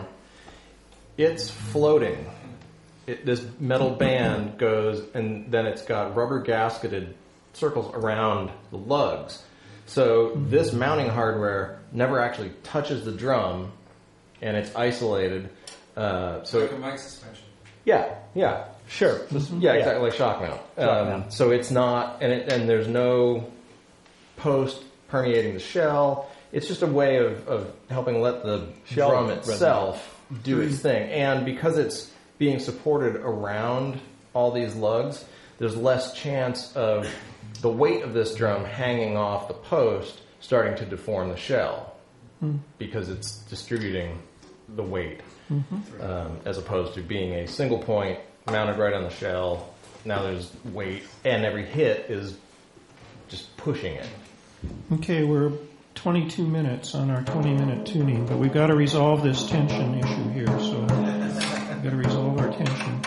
Speaker 2: it's floating. It, this metal band goes, and then it's got rubber gasketed circles around the lugs. So this mounting hardware never actually touches the drum, and it's isolated. Uh, so
Speaker 6: like a mic suspension.
Speaker 2: yeah, yeah.
Speaker 5: Sure.
Speaker 2: Yeah, exactly, like shock mount.
Speaker 5: Shock
Speaker 2: Um,
Speaker 5: mount.
Speaker 2: so it's not, and it, and there's no post permeating the shell. It's just a way of, of helping let the
Speaker 5: Shell
Speaker 2: drum
Speaker 5: resonate.
Speaker 2: itself do its thing. And because it's being supported around all these lugs, there's less chance of the weight of this drum hanging off the post starting to deform the shell because it's distributing the weight um, as opposed to being a single point mounted right on the shell. Now there's weight, and every hit is just pushing it.
Speaker 1: Okay, we're twenty-two minutes on our twenty-minute tuning, but we've got to resolve this tension issue here. So we've got to resolve our tension,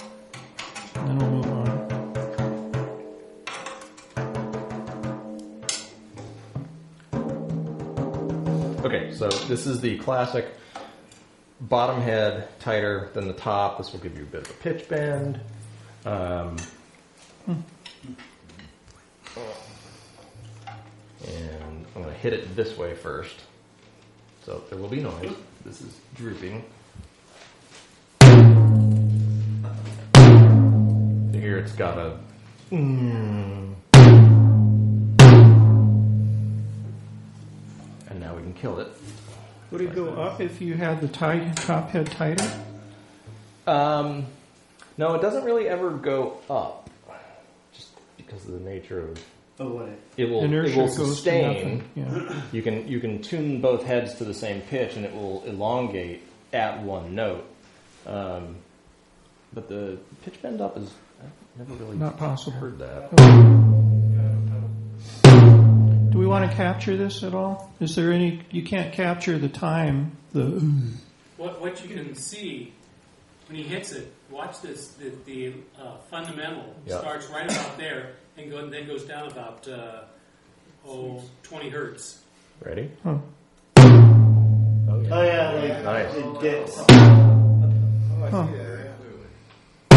Speaker 1: and then we'll move on.
Speaker 2: Okay, so this is the classic bottom head tighter than the top. This will give you a bit of a pitch bend. Um, and I'm going to hit it this way first. So there will be noise. This is drooping. Here it's got a... Mm. And now we can kill it.
Speaker 1: Would it go up if you had the tight, top head tighter?
Speaker 2: Um, no, it doesn't really ever go up, just because of the nature of
Speaker 4: Oh, what?
Speaker 2: it will.
Speaker 1: Inertia
Speaker 2: it will
Speaker 1: goes to
Speaker 2: sustain.
Speaker 1: nothing. Yeah.
Speaker 2: You can you can tune both heads to the same pitch, and it will elongate at one note. Um, but the pitch bend up is I've never really
Speaker 1: Not possible.
Speaker 2: heard that.
Speaker 1: Do we want to capture this at all? Is there any? You can't capture the time. The
Speaker 10: What what you can see when he hits it, watch this. The, the uh, fundamental
Speaker 2: Yeah.
Speaker 10: starts right about there and, go, and then goes down about uh, oh twenty hertz.
Speaker 2: Ready?
Speaker 1: huh.
Speaker 4: Oh yeah, like
Speaker 2: Nice.
Speaker 4: it dips.
Speaker 1: Huh.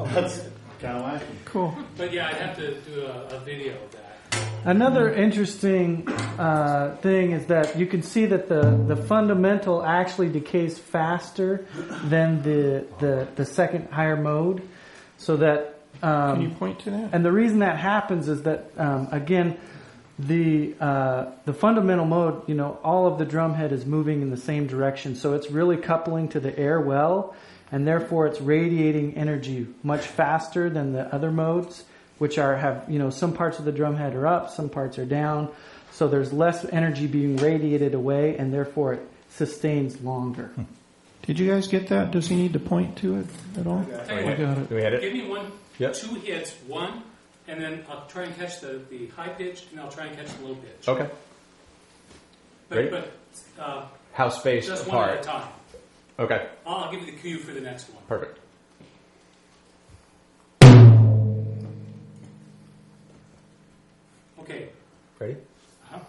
Speaker 4: that's kind of why.
Speaker 1: Cool.
Speaker 10: But yeah, I'd have to do a, a video of that.
Speaker 8: Another interesting uh, thing is that you can see that the, the fundamental actually decays faster than the the, the second higher mode. So that um,
Speaker 1: Can you point to that?
Speaker 8: and the reason that happens is that um, again the uh, the fundamental mode, you know, all of the drum head is moving in the same direction, so it's really coupling to the air well, and therefore it's radiating energy much faster than the other modes, which are have, you know, some parts of the drum head are up, some parts are down. So there's less energy being radiated away, and therefore it sustains longer.
Speaker 1: Did you guys get that? Does he need to point to it at all?
Speaker 10: Tell you
Speaker 1: I
Speaker 10: what,
Speaker 1: got it.
Speaker 2: Do we hit
Speaker 10: give
Speaker 2: it?
Speaker 10: me one,
Speaker 2: Yep.
Speaker 10: two hits, one, and then I'll try and catch the, the high pitch, and I'll try and catch the low pitch.
Speaker 2: Okay.
Speaker 10: But,
Speaker 2: Great.
Speaker 10: but uh,
Speaker 2: How spaced
Speaker 10: just one at a
Speaker 2: apart?
Speaker 10: time.
Speaker 2: Okay.
Speaker 10: I'll, I'll give you the cue for the next one.
Speaker 2: Perfect.
Speaker 10: Okay.
Speaker 2: Ready?
Speaker 10: Uh-huh.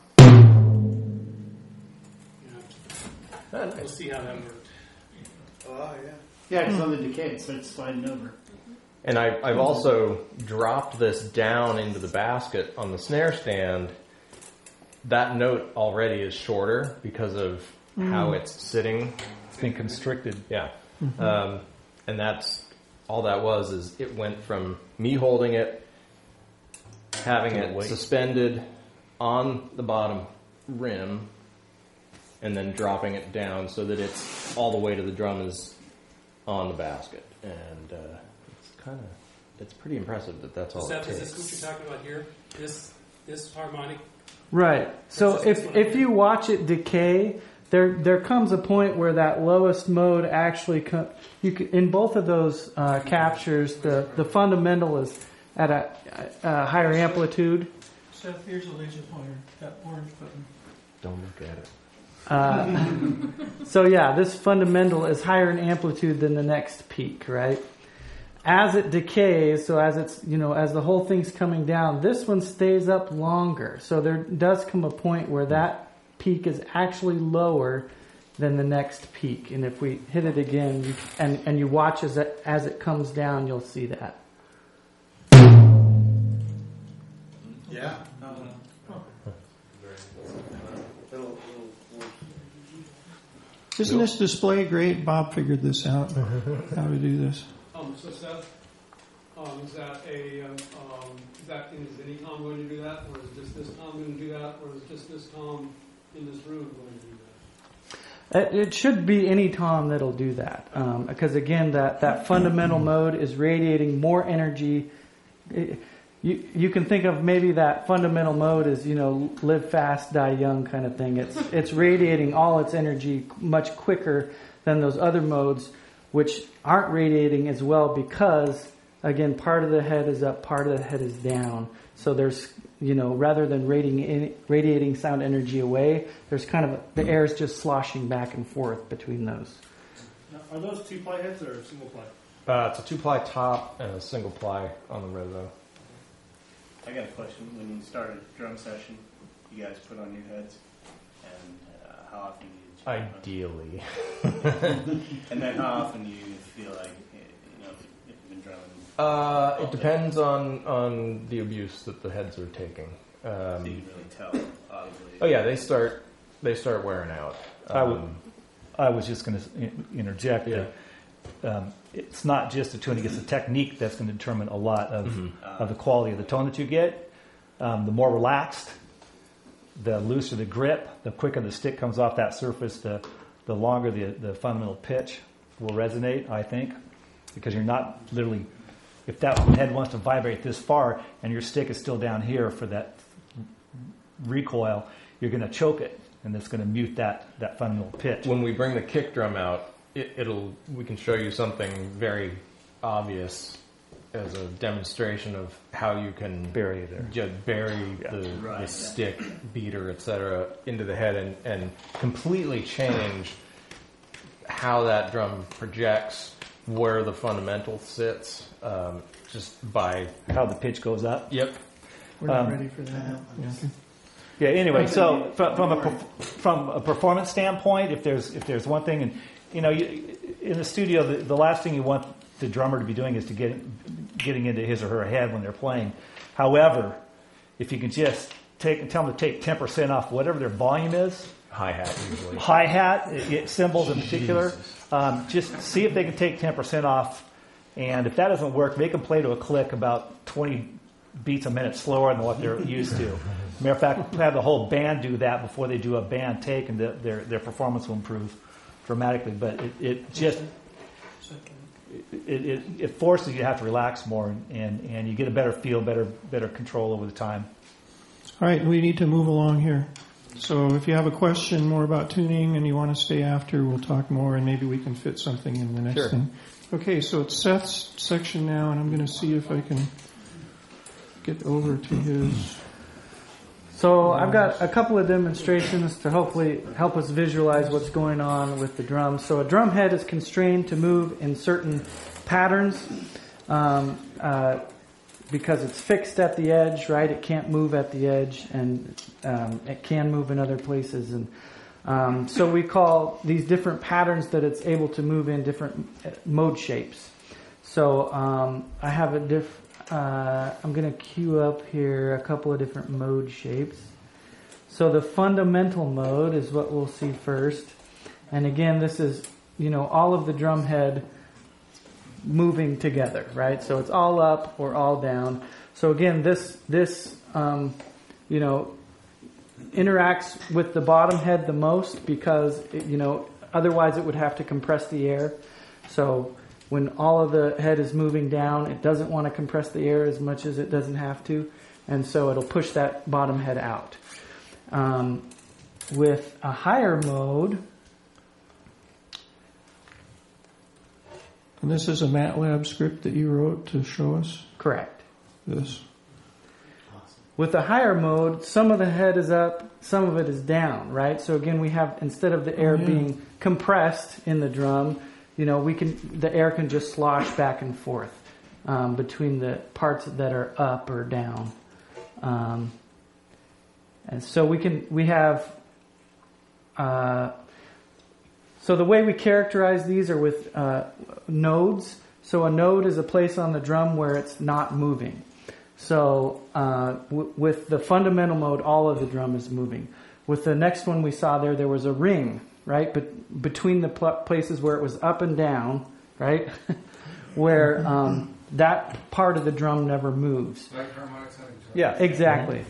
Speaker 10: Yeah.
Speaker 2: Oh, nice.
Speaker 10: We'll see how that worked.
Speaker 3: Oh, yeah.
Speaker 4: Yeah, because on the decay it starts sliding over.
Speaker 2: And I, I've also dropped this down into the basket on the snare stand. That note already is shorter because of how it's sitting.
Speaker 5: It's been constricted.
Speaker 2: Yeah. Um, and that's all that was is it went from me holding it, having it
Speaker 5: Weight.
Speaker 2: suspended on the bottom rim, and then dropping it down so that it's all the weight of the drum is on the basket. And uh, it's kind of, it's pretty impressive that that's all
Speaker 10: Seth,
Speaker 2: it
Speaker 10: is
Speaker 2: takes.
Speaker 10: this what you're talking about here? This this harmonic?
Speaker 8: Right. So if if you watch it decay, there there comes a point where that lowest mode actually co- you can, in both of those uh, captures the the fundamental is at a, a higher amplitude.
Speaker 1: Seth, here's a laser pointer. That orange button.
Speaker 2: Don't look at it.
Speaker 8: Uh, so yeah, this fundamental is higher in amplitude than the next peak, right? As it decays, so as it's, you know, as the whole thing's coming down, this one stays up longer. So there does come a point where that peak is actually lower than the next peak. And if we hit it again, you, and, and you watch as it, as it comes down, you'll see that.
Speaker 3: Yeah.
Speaker 1: Isn't this display great? Bob figured this out, how to do this.
Speaker 9: Um, so Seth, um, is that a, um, um, is that, is any tom going to do that, or is just this tom going to do that, or is just this tom in this room going to do that?
Speaker 8: It, it should be any tom that'll do that. Um, because again, that, that fundamental mode is radiating more energy. It, you, you can think of maybe that fundamental mode as, you know, live fast, die young kind of thing. It's, it's radiating all its energy much quicker than those other modes, which aren't radiating as well because, again, part of the head is up, part of the head is down. So there's, you know, rather than radiating, radiating sound energy away, there's kind of, a, the air is just sloshing back and forth between those.
Speaker 9: Now, are those two ply heads or single ply?
Speaker 2: Uh, it's a two-ply top and a single ply on the reso.
Speaker 11: I got a question. When you start a drum session, you guys put on your heads, and uh, how often do you change
Speaker 2: Ideally.
Speaker 11: them? And then how often do you feel like, you know, if you've been drumming?
Speaker 2: Uh, it depends on, on the abuse that the heads are taking. Um,
Speaker 11: So you can really tell, audibly.
Speaker 2: oh yeah, they start they start wearing out. Um,
Speaker 5: I would. I was just going to interject.
Speaker 2: Yeah.
Speaker 5: That, um, it's not just the tuning; it's the technique that's going to determine a lot of
Speaker 2: Mm-hmm.
Speaker 5: of the quality of the tone that you get. Um, the more relaxed, the looser the grip, the quicker the stick comes off that surface, the the longer the the fundamental pitch will resonate. I think because you're not literally. If that head wants to vibrate this far and your stick is still down here for that recoil, you're going to choke it, and it's going to mute that, that fundamental pitch.
Speaker 2: when we bring the kick drum out, it, it'll we can show you something very obvious as a demonstration of how you can
Speaker 5: Bury it there.
Speaker 2: ju- bury
Speaker 5: Yeah.
Speaker 2: the,
Speaker 11: Right,
Speaker 2: the
Speaker 11: yeah.
Speaker 2: stick, beater, et cetera, into the head and, and completely change how that drum projects, where the fundamental sits, um, just by
Speaker 5: How the pitch goes up.
Speaker 2: yep.
Speaker 1: We're not
Speaker 5: Um,
Speaker 1: ready for that. Yeah.
Speaker 5: Yeah. Anyway, so from, from a perf- from a performance standpoint, if there's if there's one thing, and you know, you, in the studio, the, the last thing you want the drummer to be doing is to get getting into his or her head when they're playing. However, if you can just take tell them to take ten percent off whatever their volume is,
Speaker 2: hi-hat usually.
Speaker 5: Hi-hat, it, it, cymbals in particular, um, just see if they can take ten percent off. And if that doesn't work, make them play to a click about twenty beats a minute slower than what they're used to. Matter of fact, have the whole band do that before they do a band take, and the, their their performance will improve dramatically. But it, it just it, it, it forces you to have to relax more, and, and you get a better feel, better better control over the time.
Speaker 1: All right, we need to move along here. So if you have a question more about tuning and you want to stay after, we'll talk more, and maybe we can fit something in the next
Speaker 5: Sure.
Speaker 1: thing. Okay, so it's Seth's section now, and I'm going to see if I can get over to his.
Speaker 8: So I've got a couple of demonstrations to hopefully help us visualize what's going on with the drum. So a drum head is constrained to move in certain patterns um, uh, because it's fixed at the edge, right? It can't move at the edge, and um, it can move in other places. And um, so we call these different patterns that it's able to move in different mode shapes. So um, I have a diff. Uh, I'm going to queue up here a couple of different mode shapes. So the fundamental mode is what we'll see first. And again, this is, you know, all of the drum head moving together, right? So it's all up or all down. So again, this, this um, you know, interacts with the bottom head the most because, it, you know, otherwise it would have to compress the air. So when all of the head is moving down, it doesn't want to compress the air as much as it doesn't have to, and so it'll push that bottom head out. Um, with a higher mode,
Speaker 1: And this is a MATLAB script that you wrote to show us
Speaker 8: correct.
Speaker 1: this.
Speaker 8: With a higher mode, some of the head is up, some of it is down, right? So again, we have, instead of the air
Speaker 1: Oh, yeah.
Speaker 8: being compressed in the drum, you know, we can, the air can just slosh back and forth um, between the parts that are up or down. Um, and so we can, we have, uh, so the way we characterize these are with uh, nodes. So a node is a place on the drum where it's not moving. So uh, w- with the fundamental mode, all of the drum is moving. With the next one we saw there, there was a ring, right? But between the pl- places where it was up and down, right? where um, that part of the drum never moves.
Speaker 6: Like harmonics on each other.
Speaker 8: Yeah, exactly.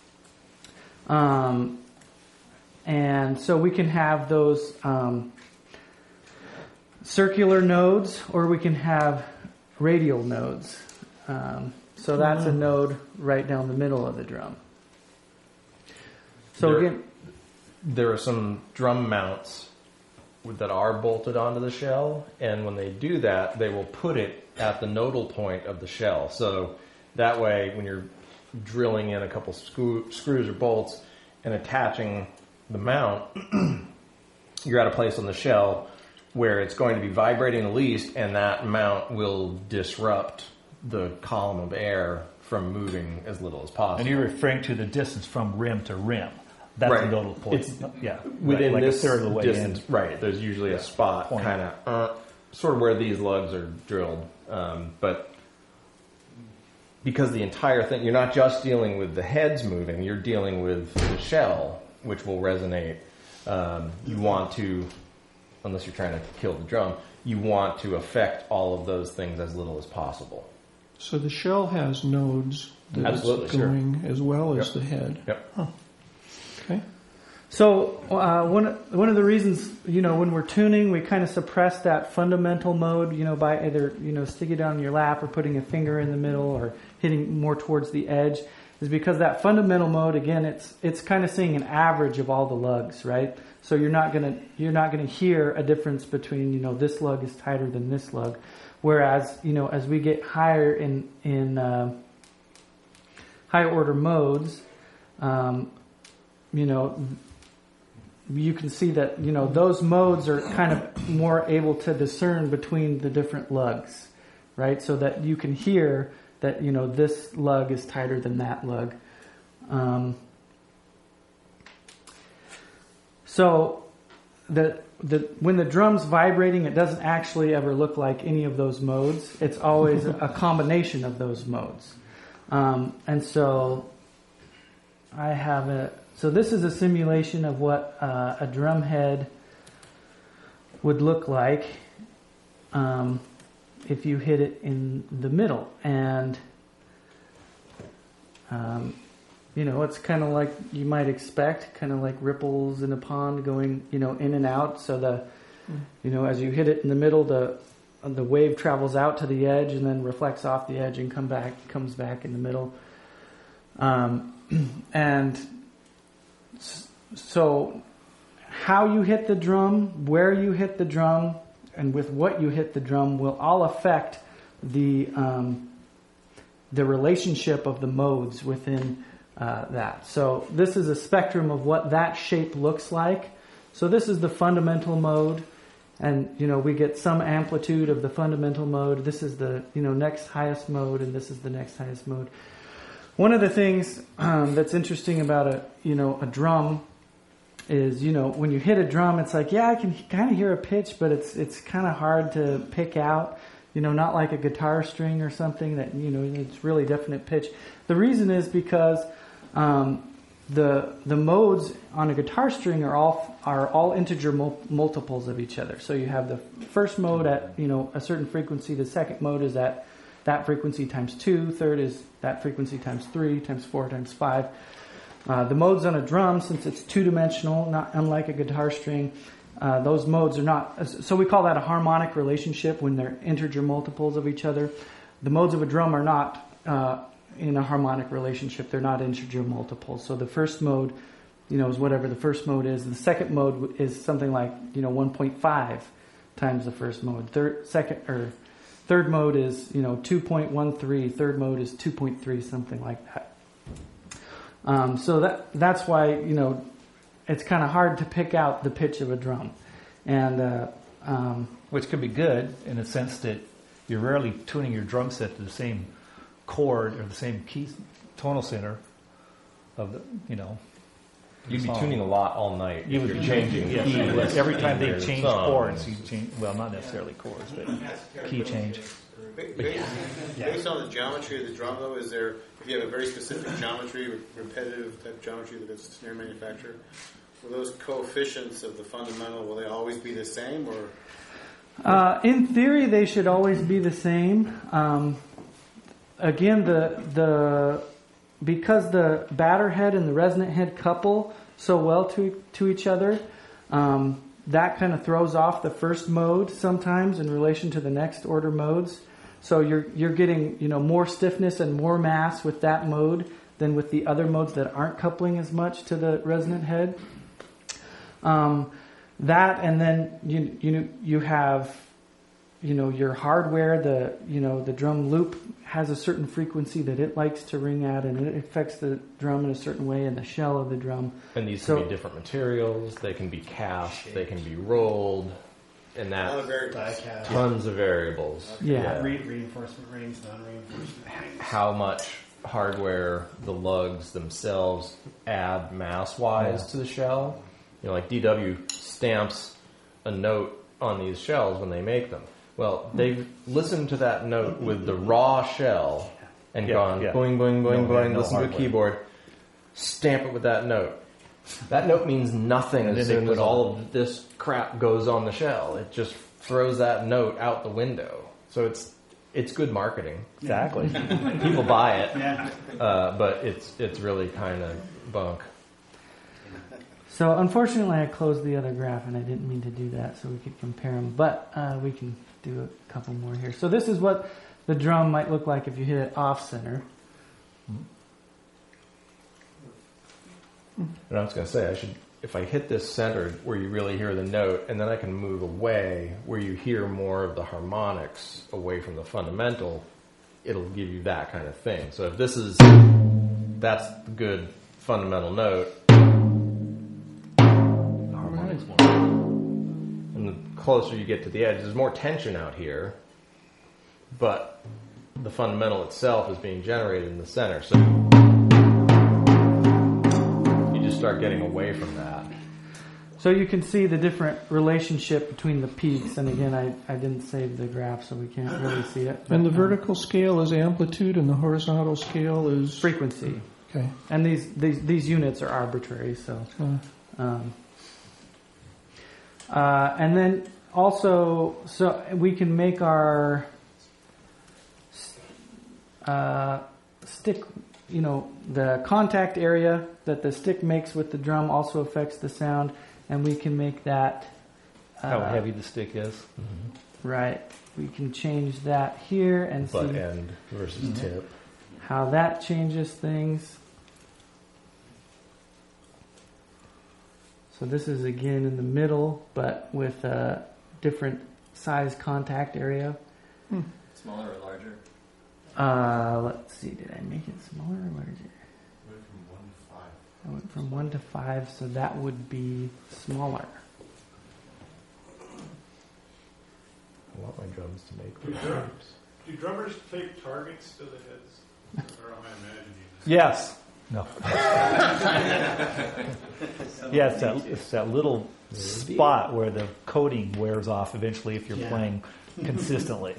Speaker 8: Um, and so we can have those um, circular nodes, or we can have radial nodes. Um, so that's a node right down the middle of the drum. So
Speaker 2: There-
Speaker 8: again,
Speaker 2: There are some drum mounts that are bolted onto the shell, and when they do that, they will put it at the nodal point of the shell. So that way, when you're drilling in a couple screw, screws or bolts and attaching the mount, you're at a place on the shell where it's going to be vibrating the least, and that mount will disrupt the column of air from moving as little as possible.
Speaker 5: And you're referring to the distance from rim to rim. That's
Speaker 2: Right.
Speaker 5: the nodal point.
Speaker 2: It's
Speaker 5: yeah,
Speaker 2: within
Speaker 5: right, like
Speaker 2: this
Speaker 5: a third of the way
Speaker 2: distance,
Speaker 5: in.
Speaker 2: right? There's usually a spot,
Speaker 5: Point.
Speaker 2: kind of, uh, sort of where these lugs are drilled. Um, but because the entire thing, you're not just dealing with the heads moving; you're dealing with the shell, which will resonate. Um, you want to, unless you're trying to kill the drum, you want to affect all of those things as little as possible.
Speaker 1: So the shell has nodes that
Speaker 2: Absolutely,
Speaker 1: it's
Speaker 2: sure.
Speaker 1: going as well as
Speaker 2: Yep.
Speaker 1: the head.
Speaker 2: Yep.
Speaker 1: Huh. Okay.
Speaker 8: So uh, one one of the reasons, you know, when we're tuning, we kind of suppress that fundamental mode, you know, by either, you know, sticking it on your lap or putting a finger in the middle or hitting more towards the edge, is because that fundamental mode, again, it's it's kind of seeing an average of all the lugs, right? So you're not gonna you're not gonna hear a difference between, you know, this lug is tighter than this lug, whereas, you know, as we get higher in in uh, higher order modes, um, you know, you can see that, you know, those modes are kind of more able to discern between the different lugs, right? So that you can hear that, you know, this lug is tighter than that lug. Um, so the the when the drum's vibrating, it doesn't actually ever look like any of those modes. It's always a combination of those modes. Um, and so I have a, so this is a simulation of what uh, a drum head would look like um, if you hit it in the middle. And, um, you know, it's kind of like you might expect, kind of like ripples in a pond going, you know, in and out. So the, you know, as you hit it in the middle, the the wave travels out to the edge and then reflects off the edge and come back, comes back in the middle. Um, and so how you hit the drum, where you hit the drum, and with what you hit the drum will all affect the um, the relationship of the modes within uh, that. So this is a spectrum of what that shape looks like. So this is the fundamental mode. And, you know, we get some amplitude of the fundamental mode. This is the, you know, next highest mode, and this is the next highest mode. One of the things um, that's interesting about a, you know, a drum is, you know, when you hit a drum, it's like, yeah, I can kind of hear a pitch, but it's it's kind of hard to pick out. You know, not like a guitar string or something that, you know, it's really definite pitch. The reason is because um, the the modes on a guitar string are all are all integer mul- multiples of each other. So you have the first mode at, you know, a certain frequency. The second mode is at that frequency times two. Third is that frequency times three, times four, times five. Uh, the modes on a drum, since it's two-dimensional, not unlike a guitar string, uh, those modes are not. So we call that a harmonic relationship when they're integer multiples of each other. The modes of a drum are not uh, in a harmonic relationship. They're not integer multiples. So the first mode, you know, is whatever the first mode is. The second mode is something like, you know, one point five times the first mode. Third, second, or third mode is, you know, two point one three. Third mode is two point three, something like that. Um, so that that's why, you know, it's kind of hard to pick out the pitch of a drum, and uh, um,
Speaker 5: which could be good in a sense that you're rarely tuning your drum set to the same chord or the same key tonal center of the, you know.
Speaker 2: You'd be tuning a lot all night.
Speaker 5: You would
Speaker 2: be
Speaker 5: be
Speaker 2: changing
Speaker 5: yes,
Speaker 2: keys.
Speaker 5: Every time they change chords,
Speaker 2: songs.
Speaker 5: you change. Well, not necessarily chords, but key change.
Speaker 12: Based, based on the geometry of the drum, though, is there, if you have a very specific geometry, repetitive type geometry that it's a snare manufacturer, will those coefficients of the fundamental, will they always be the same, or?
Speaker 8: Uh, in theory, they should always be the same. Um, again, the the because the batter head and the resonant head couple so well to to each other, um, that kind of throws off the first mode sometimes in relation to the next order modes. So you're you're getting, you know, more stiffness and more mass with that mode than with the other modes that aren't coupling as much to the resonant head. Um, that and then you you you have, you know, your hardware. The you know the drum loop has a certain frequency that it likes to ring at, and it affects the drum in a certain way in the shell of the drum.
Speaker 2: And these
Speaker 8: so,
Speaker 2: can be different materials. They can be cast. They can be rolled. And that tons of variables.
Speaker 8: Yeah.
Speaker 2: yeah.
Speaker 4: Re- reinforcement rings, non-reinforcement rings.
Speaker 2: How much hardware the lugs themselves add mass-wise
Speaker 8: yeah.
Speaker 2: to the shell. You know, like D W stamps a note on these shells when they make them. Well, they've listened to that note with the raw shell and
Speaker 5: yeah,
Speaker 2: gone
Speaker 5: yeah.
Speaker 2: boing, boing, boing,
Speaker 5: no,
Speaker 2: boing,
Speaker 5: no
Speaker 2: listen
Speaker 5: hardware.
Speaker 2: to a keyboard, stamp it with that note. That note means nothing
Speaker 5: And
Speaker 2: as
Speaker 5: then they
Speaker 2: soon
Speaker 5: put
Speaker 2: as all of this crap goes on the shell. It just throws that note out the window. So it's it's good marketing.
Speaker 5: Exactly.
Speaker 2: People buy it,
Speaker 4: Yeah.
Speaker 2: uh, but it's it's really kind of bunk.
Speaker 8: So unfortunately, I closed the other graph, and I didn't mean to do that, so we could compare them. But uh, we can do a couple more here. So this is what the drum might look like if you hit it off center.
Speaker 2: And I was going to say, I should, if I hit this centered where you really hear the note, and then I can move away where you hear more of the harmonics away from the fundamental, it'll give you that kind of thing. So if this is, that's the good fundamental note, the harmonics more. And the closer you get to the edge, there's more tension out here, but the fundamental itself is being generated in the center. So start getting away from that.
Speaker 8: So So you can see the different relationship between the peaks. And again, I, I didn't save the graph, so we can't really see it.
Speaker 1: And the vertical scale is amplitude, and the horizontal scale is
Speaker 8: frequency.
Speaker 1: Okay.
Speaker 8: And these these, these units are arbitrary. So, um, uh, and then also, so we can make our uh, stick. You know, the contact area that the stick makes with the drum also affects the sound, and we can make that uh,
Speaker 5: how heavy the stick is.
Speaker 8: Mm-hmm. Right. We can change that here and
Speaker 2: butt
Speaker 8: see
Speaker 2: end versus mm-hmm. tip.
Speaker 8: How that changes things. So this is again in the middle, but with a different size contact area.
Speaker 3: Hmm. Smaller or larger?
Speaker 8: Uh, let's see, did I make it smaller or larger?
Speaker 7: I went from one to five.
Speaker 8: I went from one to five, so that would be smaller.
Speaker 2: I want my drums to make
Speaker 13: do, drum, do drummers tape targets to the heads? Or am I imagining this?
Speaker 5: Yes. No. Yeah, it's that, it's that little spot where the coating wears off eventually if you're yeah. playing consistently.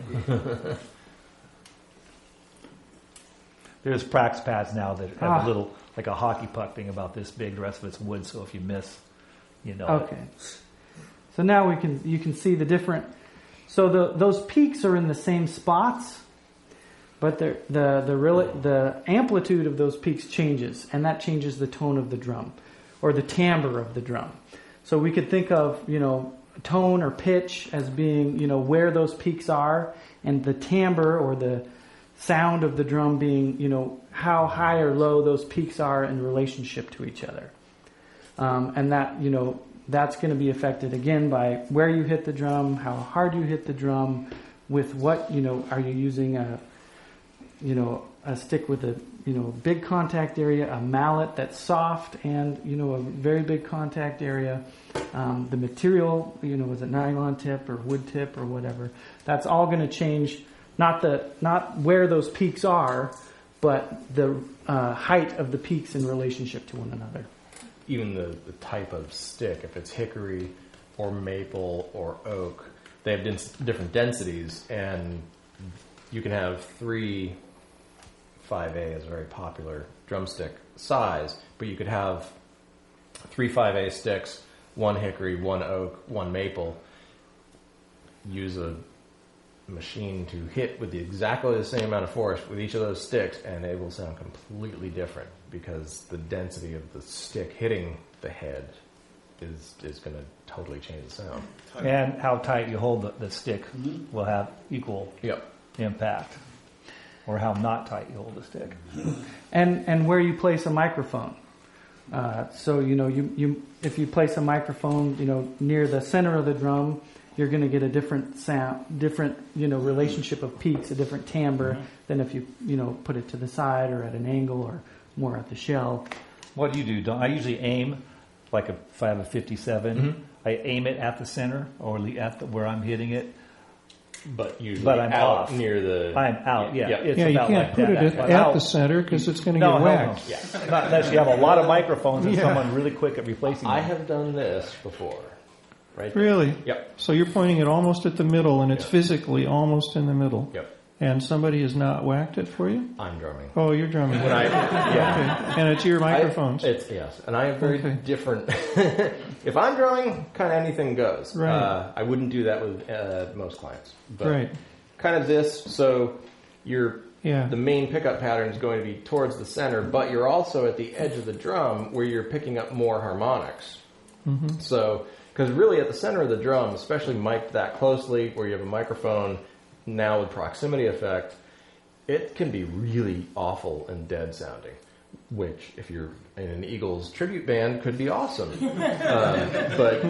Speaker 5: There's practice pads now that have ah. a little, like a hockey puck thing about this big. The rest of it's wood, so if you miss, you know.
Speaker 8: Okay. It. So now we can you can see the different. So the those peaks are in the same spots, but the the the real, the amplitude of those peaks changes, and that changes the tone of the drum, or the timbre of the drum. So we could think of you know tone or pitch as being you know where those peaks are, and the timbre or the sound of the drum being, you know, how high or low those peaks are in relationship to each other. Um, and that, you know, that's going to be affected again by where you hit the drum, how hard you hit the drum, with what, you know, are you using a, you know, a stick with a, you know, big contact area, a mallet that's soft and, you know, a very big contact area, um, the material, you know, is it nylon tip or wood tip or whatever. That's all going to change. Not the not where those peaks are, but the uh, height of the peaks in relationship to one another.
Speaker 2: Even the, the type of stick, if it's hickory or maple or oak, they have dens- different densities, and you can have three five A is a very popular drumstick size, but you could have three five A sticks, one hickory, one oak, one maple. Use a machine to hit with the exactly the same amount of force with each of those sticks, and it will sound completely different because the density of the stick hitting the head is is going to totally change the sound.
Speaker 5: And how tight you hold the, the stick
Speaker 2: mm-hmm.
Speaker 5: will have equal
Speaker 2: yep.
Speaker 5: impact, or how not tight you hold the stick,
Speaker 8: and and where you place a microphone. Uh, so you know you, you if you place a microphone you know near the center of the drum, you're going to get a different sound, different, you know, relationship of peaks, a different timbre mm-hmm. than if you, you know, put it to the side or at an angle or more at the shell.
Speaker 5: What do you do? Don't, I usually aim, like a, if I have a fifty-seven, mm-hmm. I aim it at the center or at the, where I'm hitting it.
Speaker 2: But usually
Speaker 5: but I'm
Speaker 2: out
Speaker 5: off.
Speaker 2: near the...
Speaker 5: I'm out, yeah.
Speaker 2: Yeah,
Speaker 5: It's
Speaker 1: yeah you
Speaker 5: about
Speaker 1: can't
Speaker 5: like
Speaker 1: put
Speaker 5: that.
Speaker 1: it at, at the center because it's going to
Speaker 5: no,
Speaker 1: get
Speaker 5: no,
Speaker 1: whacked.
Speaker 5: No, yeah. Not unless you have a lot of microphones and yeah. someone really quick at replacing them.
Speaker 2: I have done this before. Right there.
Speaker 1: Really?
Speaker 2: Yep.
Speaker 1: So you're pointing it almost at the middle, and it's
Speaker 2: yep.
Speaker 1: physically almost in the middle.
Speaker 2: Yep.
Speaker 1: And somebody has not whacked it for you?
Speaker 2: I'm drumming.
Speaker 1: Oh, you're drumming.
Speaker 2: When I, yeah.
Speaker 1: Okay. And it's your microphones.
Speaker 2: I, it's yes, and I have very
Speaker 1: okay.
Speaker 2: different. If I'm drumming, kind of anything goes.
Speaker 1: Right.
Speaker 2: Uh, I wouldn't do that with uh, most clients. But
Speaker 1: right.
Speaker 2: Kind of this. So you're.
Speaker 1: Yeah.
Speaker 2: The main pickup pattern is going to be towards the center, but you're also at the edge of the drum where you're picking up more harmonics.
Speaker 1: Mm-hmm.
Speaker 2: So. Because really at the center of the drum, especially mic'd that closely, where you have a microphone now with proximity effect, it can be really awful and dead sounding, which if you're in an Eagles tribute band could be awesome. um, but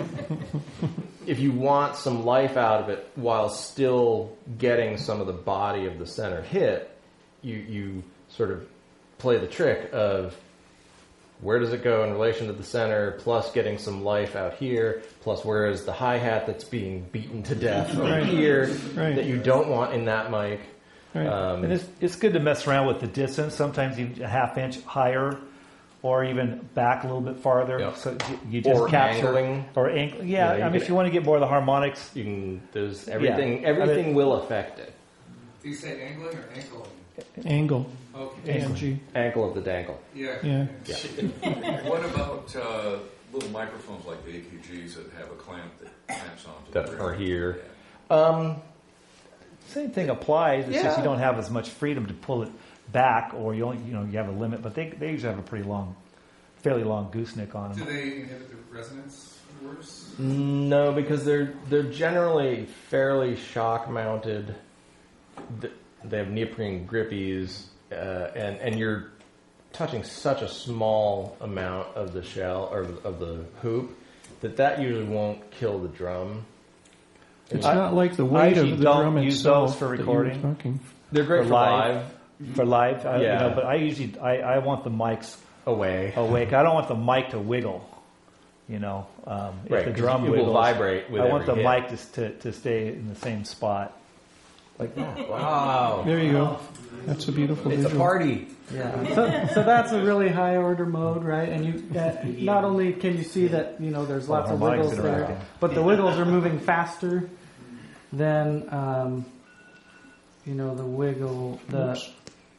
Speaker 2: if you want some life out of it while still getting some of the body of the center hit, you, you sort of play the trick of where does it go in relation to the center, plus getting some life out here, plus where is the hi-hat that's being beaten to death over
Speaker 1: right.
Speaker 2: here
Speaker 1: right.
Speaker 2: that you don't want in that mic.
Speaker 1: Right.
Speaker 5: Um, and it's, it's good to mess around with the distance, sometimes even a half inch higher or even back a little bit farther.
Speaker 2: Yep.
Speaker 5: So you, you just
Speaker 2: or
Speaker 5: capture
Speaker 2: angling.
Speaker 5: or ang- yeah.
Speaker 2: Yeah,
Speaker 5: I mean, if you want to get more of the harmonics,
Speaker 2: you can. There's everything.
Speaker 5: Yeah.
Speaker 2: Everything
Speaker 5: I mean,
Speaker 2: will affect it.
Speaker 6: Do you say angling or ankling?
Speaker 1: Angle.
Speaker 6: Okay.
Speaker 1: A N G.
Speaker 2: Ankle of the dangle.
Speaker 6: Yeah.
Speaker 1: Yeah.
Speaker 2: Yeah.
Speaker 14: What about uh, little microphones like the A K Gs that have a clamp that clamps onto
Speaker 2: That
Speaker 14: the
Speaker 2: are
Speaker 14: rim?
Speaker 2: here. Um,
Speaker 5: same thing applies. It's
Speaker 2: Yeah.
Speaker 5: just you don't have as much freedom to pull it back, or you only you know you have a limit. But they they usually have a pretty long, fairly long gooseneck on
Speaker 6: Do
Speaker 5: them.
Speaker 6: they inhibit the resonance worse?
Speaker 2: No, because they're they're generally fairly shock mounted. Th- They have neoprene grippies, uh, and and you're touching such a small amount of the shell or of the hoop that that usually won't kill the drum.
Speaker 1: It's
Speaker 2: I-
Speaker 1: not like the
Speaker 5: I
Speaker 1: weight
Speaker 5: usually
Speaker 1: of the
Speaker 5: don't
Speaker 1: drum
Speaker 5: use
Speaker 1: itself
Speaker 5: those for
Speaker 1: that you were
Speaker 5: recording.
Speaker 1: talking.
Speaker 2: They're great for, live.
Speaker 5: For live, I,
Speaker 2: Yeah.
Speaker 5: you know, but I usually I, I want the mics
Speaker 2: away.
Speaker 5: Awake. I don't want the mic to wiggle. You know, um, if
Speaker 2: Right,
Speaker 5: the
Speaker 2: 'cause
Speaker 5: drum
Speaker 2: it will
Speaker 5: wiggles,
Speaker 2: vibrate with
Speaker 5: I want the
Speaker 2: every
Speaker 5: mic
Speaker 2: hit.
Speaker 5: to, to to stay in the same spot.
Speaker 2: Like that. Wow.
Speaker 1: There you go. That's a beautiful
Speaker 2: It's a
Speaker 1: visual.
Speaker 2: party.
Speaker 8: Yeah. So, so that's a really high order mode, right? And you uh, not only can you see that you know there's
Speaker 5: Oh,
Speaker 8: lots of
Speaker 5: harmonics
Speaker 8: wiggles there,
Speaker 5: interacting.
Speaker 8: but the wiggles are moving faster than um, you know the wiggle the
Speaker 1: Oops.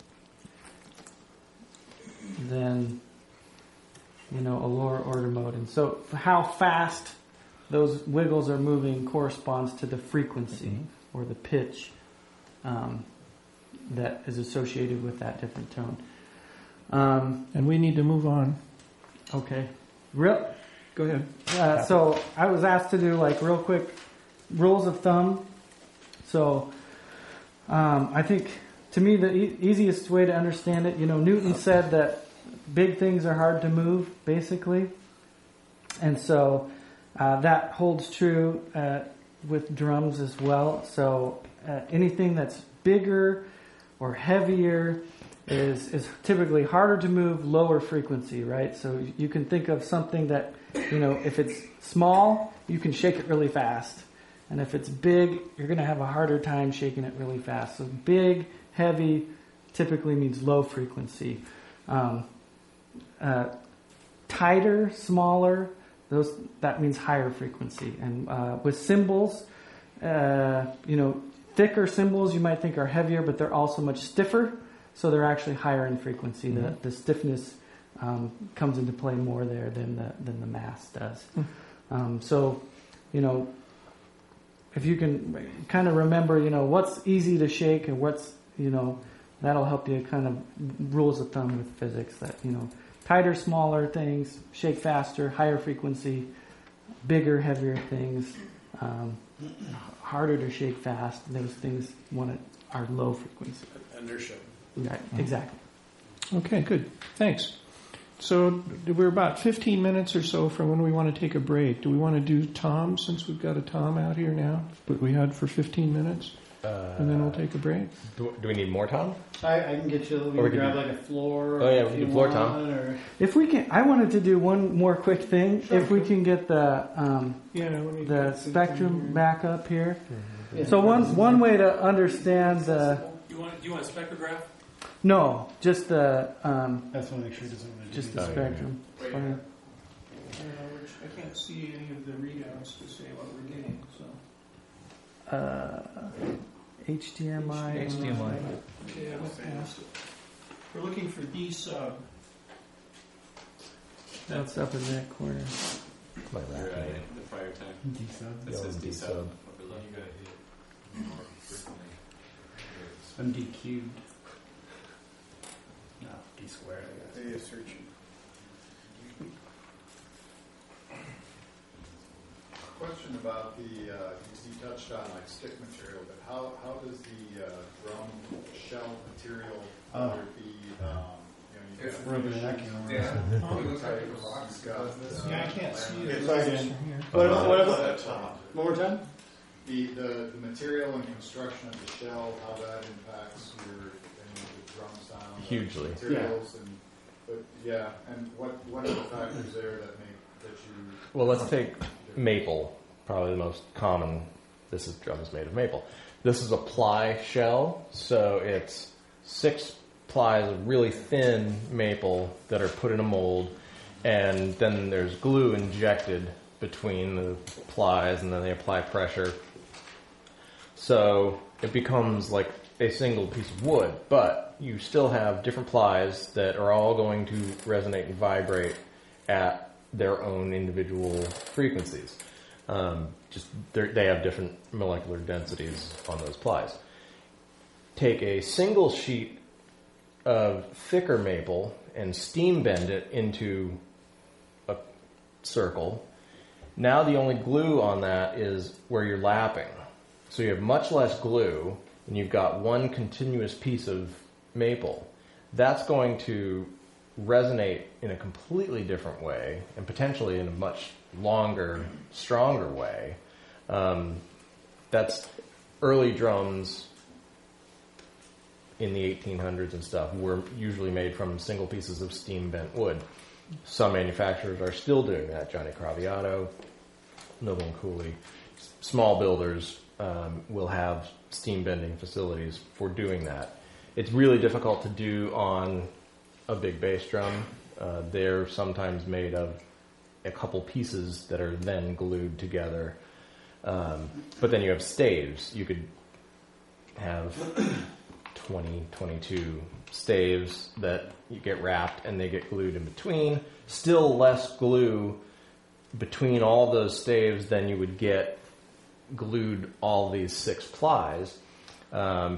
Speaker 8: than you know a lower order mode. And so how fast those wiggles are moving corresponds to the frequency or the pitch um, that is associated with that different tone. Um,
Speaker 1: and we need to move on.
Speaker 8: Okay. Real.
Speaker 1: Go ahead.
Speaker 8: Uh, so I was asked to do like real quick rules of thumb. So um, I think to me the e- easiest way to understand it, you know, Newton said that big things are hard to move, basically, and so uh, that holds true uh, with drums as well. So uh, anything that's bigger or heavier is is typically harder to move, lower frequency, right? So you can think of something that, you know, if it's small, you can shake it really fast. And if it's big, you're going to have a harder time shaking it really fast. So big, heavy typically means low frequency. Um, uh, tighter, smaller, those that means higher frequency. And uh, with cymbals, uh, you know, thicker cymbals you might think are heavier, but they're also much stiffer. So they're actually higher in frequency. Mm-hmm. The, the stiffness um, comes into play more there than the than the mass does. Mm-hmm. Um, so, you know, if you can kind of remember, you know, what's easy to shake and what's, you know, that'll help you kind of rules of thumb with physics. That, you know, tighter, smaller things shake faster, higher frequency, bigger, heavier things um, harder to shake fast. Those things want to, are low frequency.
Speaker 3: Inertia.
Speaker 8: Right, exactly.
Speaker 1: Okay, good. Thanks. So we're about fifteen minutes or so from when we want to take a break. Do we want to do Tom, since we've got a Tom out here now, but we had for fifteen minutes,
Speaker 2: uh,
Speaker 1: and then we'll take a break?
Speaker 2: Do, do we need more Tom?
Speaker 4: I, I can get you. We
Speaker 2: Or we
Speaker 4: can
Speaker 2: could
Speaker 4: grab
Speaker 2: do-
Speaker 4: like a floor.
Speaker 2: Oh, yeah,
Speaker 4: if
Speaker 2: we
Speaker 4: you
Speaker 2: can do floor,
Speaker 4: want,
Speaker 2: Tom.
Speaker 4: Or,
Speaker 8: If we can, I wanted to do one more quick thing.
Speaker 1: Sure,
Speaker 8: if we
Speaker 1: sure.
Speaker 8: can get the um,
Speaker 1: Yeah, let me
Speaker 8: the
Speaker 1: get something
Speaker 8: spectrum
Speaker 1: here.
Speaker 8: back up here.
Speaker 4: Yeah.
Speaker 8: So one one way to understand the
Speaker 10: You want? Do you want a spectrograph?
Speaker 8: no, just the um,
Speaker 4: I just want to make sure it doesn't.
Speaker 8: just the
Speaker 2: Oh, yeah,
Speaker 8: spectrum.
Speaker 1: Uh, which I can't see any of the readouts to say what we're getting. So
Speaker 8: Uh, H D M I.
Speaker 5: H D M I.
Speaker 1: okay, I went past it. We're looking for D sub.
Speaker 8: That's up in that corner.
Speaker 2: My
Speaker 14: You're
Speaker 2: rack,
Speaker 14: at
Speaker 2: right?
Speaker 14: the prior time.
Speaker 4: D sub.
Speaker 14: That
Speaker 2: Yeah,
Speaker 14: says
Speaker 2: D
Speaker 14: D sub.
Speaker 2: sub.
Speaker 14: Up below. You gotta hit more frequently.
Speaker 4: I'm D cubed. No, D squared. I guess.
Speaker 12: Hey, searching.
Speaker 15: Question about the, uh, you touched on like stick material, but how, how does the uh, drum shell material,
Speaker 4: Oh.
Speaker 15: whether it be, um, you know,
Speaker 6: It's
Speaker 15: you've got
Speaker 4: rubbing
Speaker 15: finishes,
Speaker 4: it out,
Speaker 6: Yeah.
Speaker 1: Oh,
Speaker 6: It looks like
Speaker 15: type
Speaker 6: the
Speaker 15: of
Speaker 6: rocks.
Speaker 15: got,
Speaker 6: doesn't it?
Speaker 15: uh,
Speaker 1: Yeah, I can't see it.
Speaker 4: It's like
Speaker 1: from
Speaker 4: in-
Speaker 1: here.
Speaker 4: What about, what
Speaker 15: at
Speaker 4: about,
Speaker 15: the top.
Speaker 4: one more time?
Speaker 15: The, the, the material and construction of the shell, how that impacts your, any of the drum sound.
Speaker 2: Hugely.
Speaker 15: Materials and, but, yeah, and what, what are the factors there that make, that you.
Speaker 2: Well, let's take maple, probably the most common. This is drum is made of maple. This is a ply shell, so it's six plies of really thin maple that are put in a mold, and then there's glue injected between the plies, and then they apply pressure. So it becomes like a single piece of wood, but you still have different plies that are all going to resonate and vibrate at their own individual frequencies. Um, just they have different molecular densities on those plies. Take a single sheet of thicker maple and steam bend it into a circle. Now the only glue on that is where you're lapping. So you have much less glue, and you've got one continuous piece of maple. That's going to resonate in a completely different way, and potentially in a much longer, stronger way. Um, that's early drums in the eighteen hundreds and stuff were usually made from single pieces of steam bent wood. Some manufacturers are still doing that. Johnny Craviotto, Noble and Cooley. Small builders um, will have steam bending facilities for doing that. It's really difficult to do on a big bass drum. Uh, they're sometimes made of a couple pieces that are then glued together. Um, but then you have staves. You could have twenty, twenty-two staves that you get wrapped and they get glued in between. Still less glue between all those staves than you would get glued all these six plies. Um,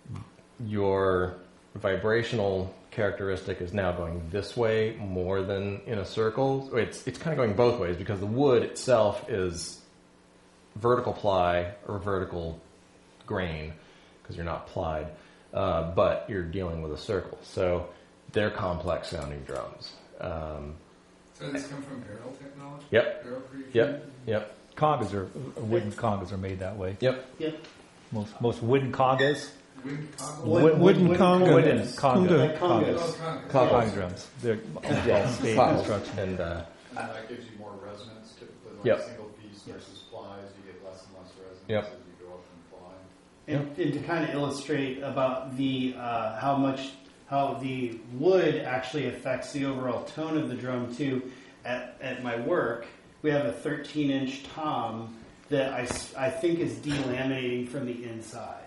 Speaker 2: your vibrational characteristic is now going this way more than in a circle. It's it's kind of going both ways because the wood itself is vertical ply or vertical grain because you're not plied, uh, but you're dealing with a circle. So they're complex sounding drums. Um,
Speaker 6: so this come from barrel technology?
Speaker 2: Yep.
Speaker 6: Barrel creation?
Speaker 2: Yep. Yep.
Speaker 5: Congas are wooden congas are made that way.
Speaker 2: Yep.
Speaker 4: Yep.
Speaker 5: Most most wooden congas.
Speaker 6: Wooden congas.
Speaker 5: Wooden, wooden congas. Wooden conga.
Speaker 4: Congas.
Speaker 5: Congas.
Speaker 2: Congas.
Speaker 5: Conga drums. They're
Speaker 2: yeah,
Speaker 5: state construction.
Speaker 2: And uh,
Speaker 15: that gives you more resonance typically. Like
Speaker 2: yep.
Speaker 15: a single piece versus plies, you get less and less resonance
Speaker 2: yep.
Speaker 15: as you go up in ply.
Speaker 4: And, and to kind of illustrate about the uh, how much how the wood actually affects the overall tone of the drum too. At at my work, we have a thirteen inch tom that I, I think is delaminating from the inside.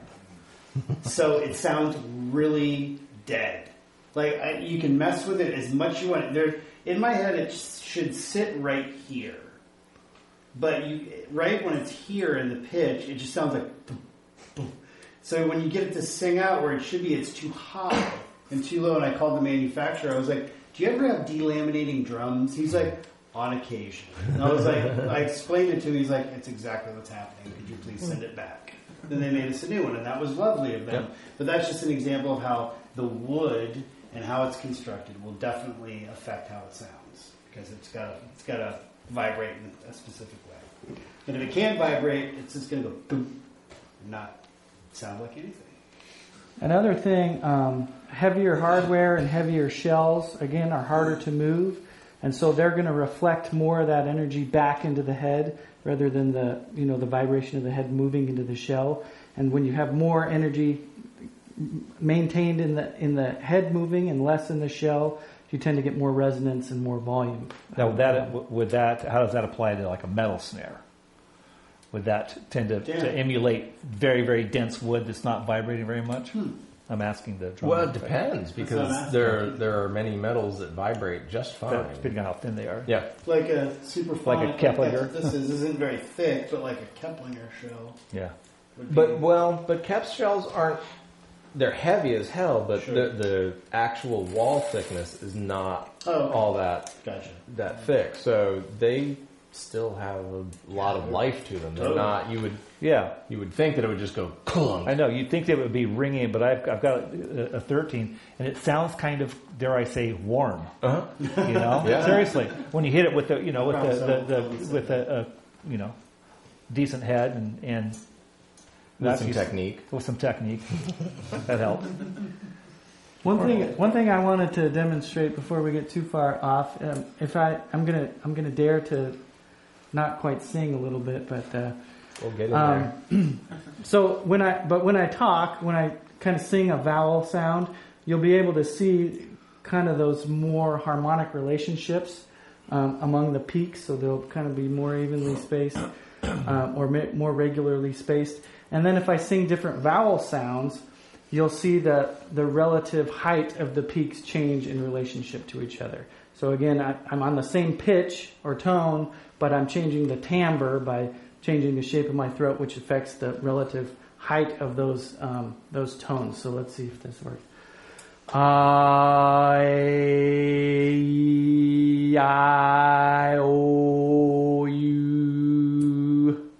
Speaker 4: So it sounds really dead. Like I, you can mess with it as much as you want. There, in my head, it should sit right here. But you, right when it's here in the pitch, it just sounds like boom, boom. So when you get it to sing out where it should be, it's too high and too low. And I called the manufacturer. I was like, do you ever have delaminating drums? He's like, on occasion. And I was like, I explained it to him. He's like, it's exactly what's happening. Could you please send it back? Then they made us a new one, and that was lovely of them. Yep. But that's just an example of how the wood and how it's constructed will definitely affect how it sounds because it's got it's got to vibrate in a specific way. And if it can't vibrate, it's just going to go boom, and not sound like anything.
Speaker 8: Another thing, um, heavier hardware and heavier shells again are harder to move. And so they're going to reflect more of that energy back into the head rather than the, you know, the vibration of the head moving into the shell. And when you have more energy maintained in the in the head moving and less in the shell, you tend to get more resonance and more volume.
Speaker 5: Now, would that would that how does that apply to like a metal snare? Would that tend to, to emulate very very dense wood that's not vibrating very much? Hmm. I'm asking the drum.
Speaker 2: Well, it depends because there there are many metals that vibrate just fine.
Speaker 5: Depending on how thin they are.
Speaker 2: Yeah.
Speaker 4: Like a superphonic,
Speaker 5: like a Keplinger.
Speaker 4: Like this is, isn't very thick, but like a Keplinger shell.
Speaker 5: Yeah.
Speaker 2: But well, but Kep's shells aren't. They're heavy as hell, but
Speaker 4: sure.
Speaker 2: the the actual wall thickness is not
Speaker 4: oh, okay.
Speaker 2: all that
Speaker 4: gotcha.
Speaker 2: that thick. So they still have a lot of life to them. They're
Speaker 4: totally.
Speaker 2: not. You would.
Speaker 5: Yeah,
Speaker 2: you would think that it would just go. Clunk.
Speaker 5: I know you'd think that it would be ringing, but I've, I've got a, a thirteen, and it sounds kind of, dare I say, warm.
Speaker 2: Uh-huh.
Speaker 5: You know,
Speaker 2: yeah.
Speaker 5: seriously, when you hit it with the, you know, with the, the, the with a, a, you know, decent head and and
Speaker 2: with some technique,
Speaker 5: with some technique, that helps.
Speaker 8: One thing, one thing I wanted to demonstrate before we get too far off, um, if I, I'm gonna, I'm gonna dare to, not quite sing a little bit, but. Uh,
Speaker 2: We'll get in
Speaker 8: um,
Speaker 2: there.
Speaker 8: So when I, but when I talk, when I kind of sing a vowel sound, you'll be able to see kind of those more harmonic relationships um, among the peaks, so they'll kind of be more evenly spaced um, or ma- more regularly spaced. And then if I sing different vowel sounds, you'll see that the relative height of the peaks change in relationship to each other. So again, I, I'm on the same pitch or tone, but I'm changing the timbre by changing the shape of my throat, which affects the relative height of those um, those tones. So let's see if this works. I, I, O, U.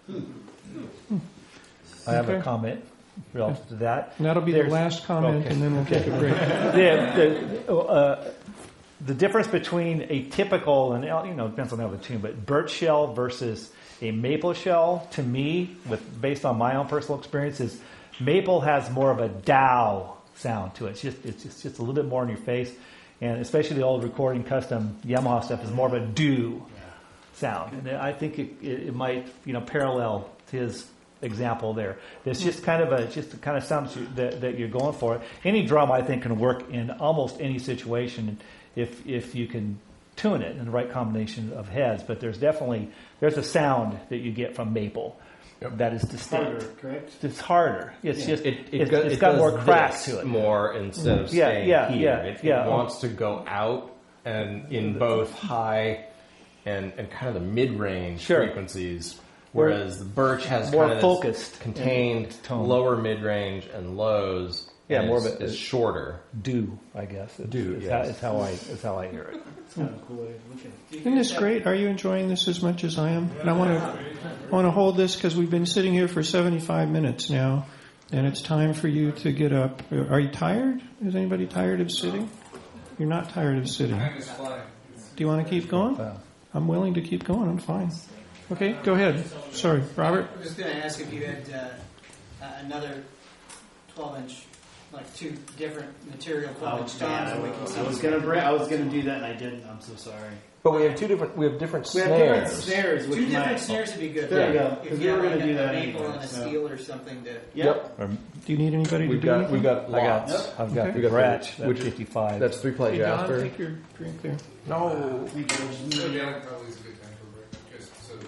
Speaker 5: I have
Speaker 1: Okay.
Speaker 5: a comment relative to that.
Speaker 1: And that'll be
Speaker 5: There's-
Speaker 1: the last comment,
Speaker 5: okay.
Speaker 1: and then we'll take a break.
Speaker 5: the, the, uh, the difference between a typical, and you know, it depends on the other tune, but birch shell versus a maple shell, to me, with based on my own personal experience, is maple has more of a dow sound to it. It's just it's just, just a little bit more in your face, and especially the old recording custom Yamaha stuff is more of a do sound. And I think it, it, it might you know parallel to his example there. It's just kind of a it's just the kind of sound that, you, that, that you're going for. Any drum, I think, can work in almost any situation if if you can tune it in the right combination of heads. But there's definitely there's a sound that you get from maple yep. that is distinct.
Speaker 4: Harder, correct?
Speaker 5: It's harder. It's
Speaker 2: yeah.
Speaker 5: just
Speaker 2: it, it,
Speaker 5: it's,
Speaker 2: go,
Speaker 5: it's
Speaker 2: it
Speaker 5: got
Speaker 2: does
Speaker 5: more crack
Speaker 2: this
Speaker 5: to it.
Speaker 2: More instead of
Speaker 5: yeah,
Speaker 2: staying
Speaker 5: yeah,
Speaker 2: here.
Speaker 5: Yeah,
Speaker 2: it,
Speaker 5: yeah.
Speaker 2: it wants to go out and in both high and, and kind of the mid-range
Speaker 5: sure.
Speaker 2: frequencies. Whereas the birch has
Speaker 5: more
Speaker 2: kind of
Speaker 5: focused,
Speaker 2: contained lower mid-range and lows.
Speaker 5: Yeah,
Speaker 2: and
Speaker 5: more
Speaker 2: it's,
Speaker 5: of a
Speaker 2: it's shorter.
Speaker 5: Do I guess? It's,
Speaker 2: do.
Speaker 5: It's,
Speaker 2: Yes.
Speaker 5: how, it's how I it's how I hear it.
Speaker 4: It's kind of a cool way of looking.
Speaker 1: Isn't this great? Are you enjoying this as much as I am? And I want to I want to hold this because we've been sitting here for seventy-five minutes now, and it's time for you to get up. Are you tired? Is anybody tired of sitting? You're not tired of sitting. Do you want to keep going? I'm willing to keep going. I'm fine. Okay, go ahead. Sorry, Robert.
Speaker 16: I was going to ask if you had uh, another twelve-inch, like two different material twelve-inch
Speaker 4: Oh,
Speaker 16: toms.
Speaker 4: man,
Speaker 16: and we can
Speaker 4: I was gonna bring, I was gonna do that and I didn't. I'm so sorry.
Speaker 2: But we have two different. We have different
Speaker 4: We
Speaker 2: snares.
Speaker 4: have different snares. Which
Speaker 16: Two different
Speaker 4: might,
Speaker 16: snares would be good.
Speaker 4: There you
Speaker 16: yeah.
Speaker 4: go.
Speaker 16: If
Speaker 4: Because
Speaker 16: you
Speaker 4: we were
Speaker 16: have
Speaker 4: gonna
Speaker 16: like
Speaker 4: do
Speaker 16: a,
Speaker 4: that
Speaker 16: a maple
Speaker 4: anyway.
Speaker 16: and a
Speaker 4: So.
Speaker 16: steel or something to.
Speaker 4: Yep.
Speaker 1: Do you need anybody
Speaker 2: We've
Speaker 1: to do
Speaker 2: got
Speaker 1: anything?
Speaker 2: we've got
Speaker 5: I got
Speaker 2: lots.
Speaker 5: I've got
Speaker 1: Okay.
Speaker 2: We got
Speaker 5: Gratch,
Speaker 2: the- which-
Speaker 5: fifty-five.
Speaker 2: That's three play
Speaker 1: Hey, Don,
Speaker 2: Jasper.
Speaker 1: take your drink there.
Speaker 2: No.
Speaker 6: So down probably is a good time for a break, just so that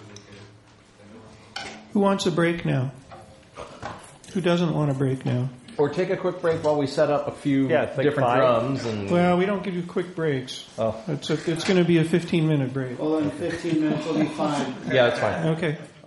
Speaker 6: we can.
Speaker 1: Who wants a break now? Who doesn't want a break now?
Speaker 2: Or take a quick break while we set up a few
Speaker 5: Yeah, it's like
Speaker 2: different
Speaker 5: five.
Speaker 2: drums and.
Speaker 1: Well, we don't give you quick breaks.
Speaker 5: Oh.
Speaker 1: It's a, it's going to be a fifteen minute break.
Speaker 4: Well, in fifteen minutes will be fine.
Speaker 2: Yeah, that's fine.
Speaker 1: Okay.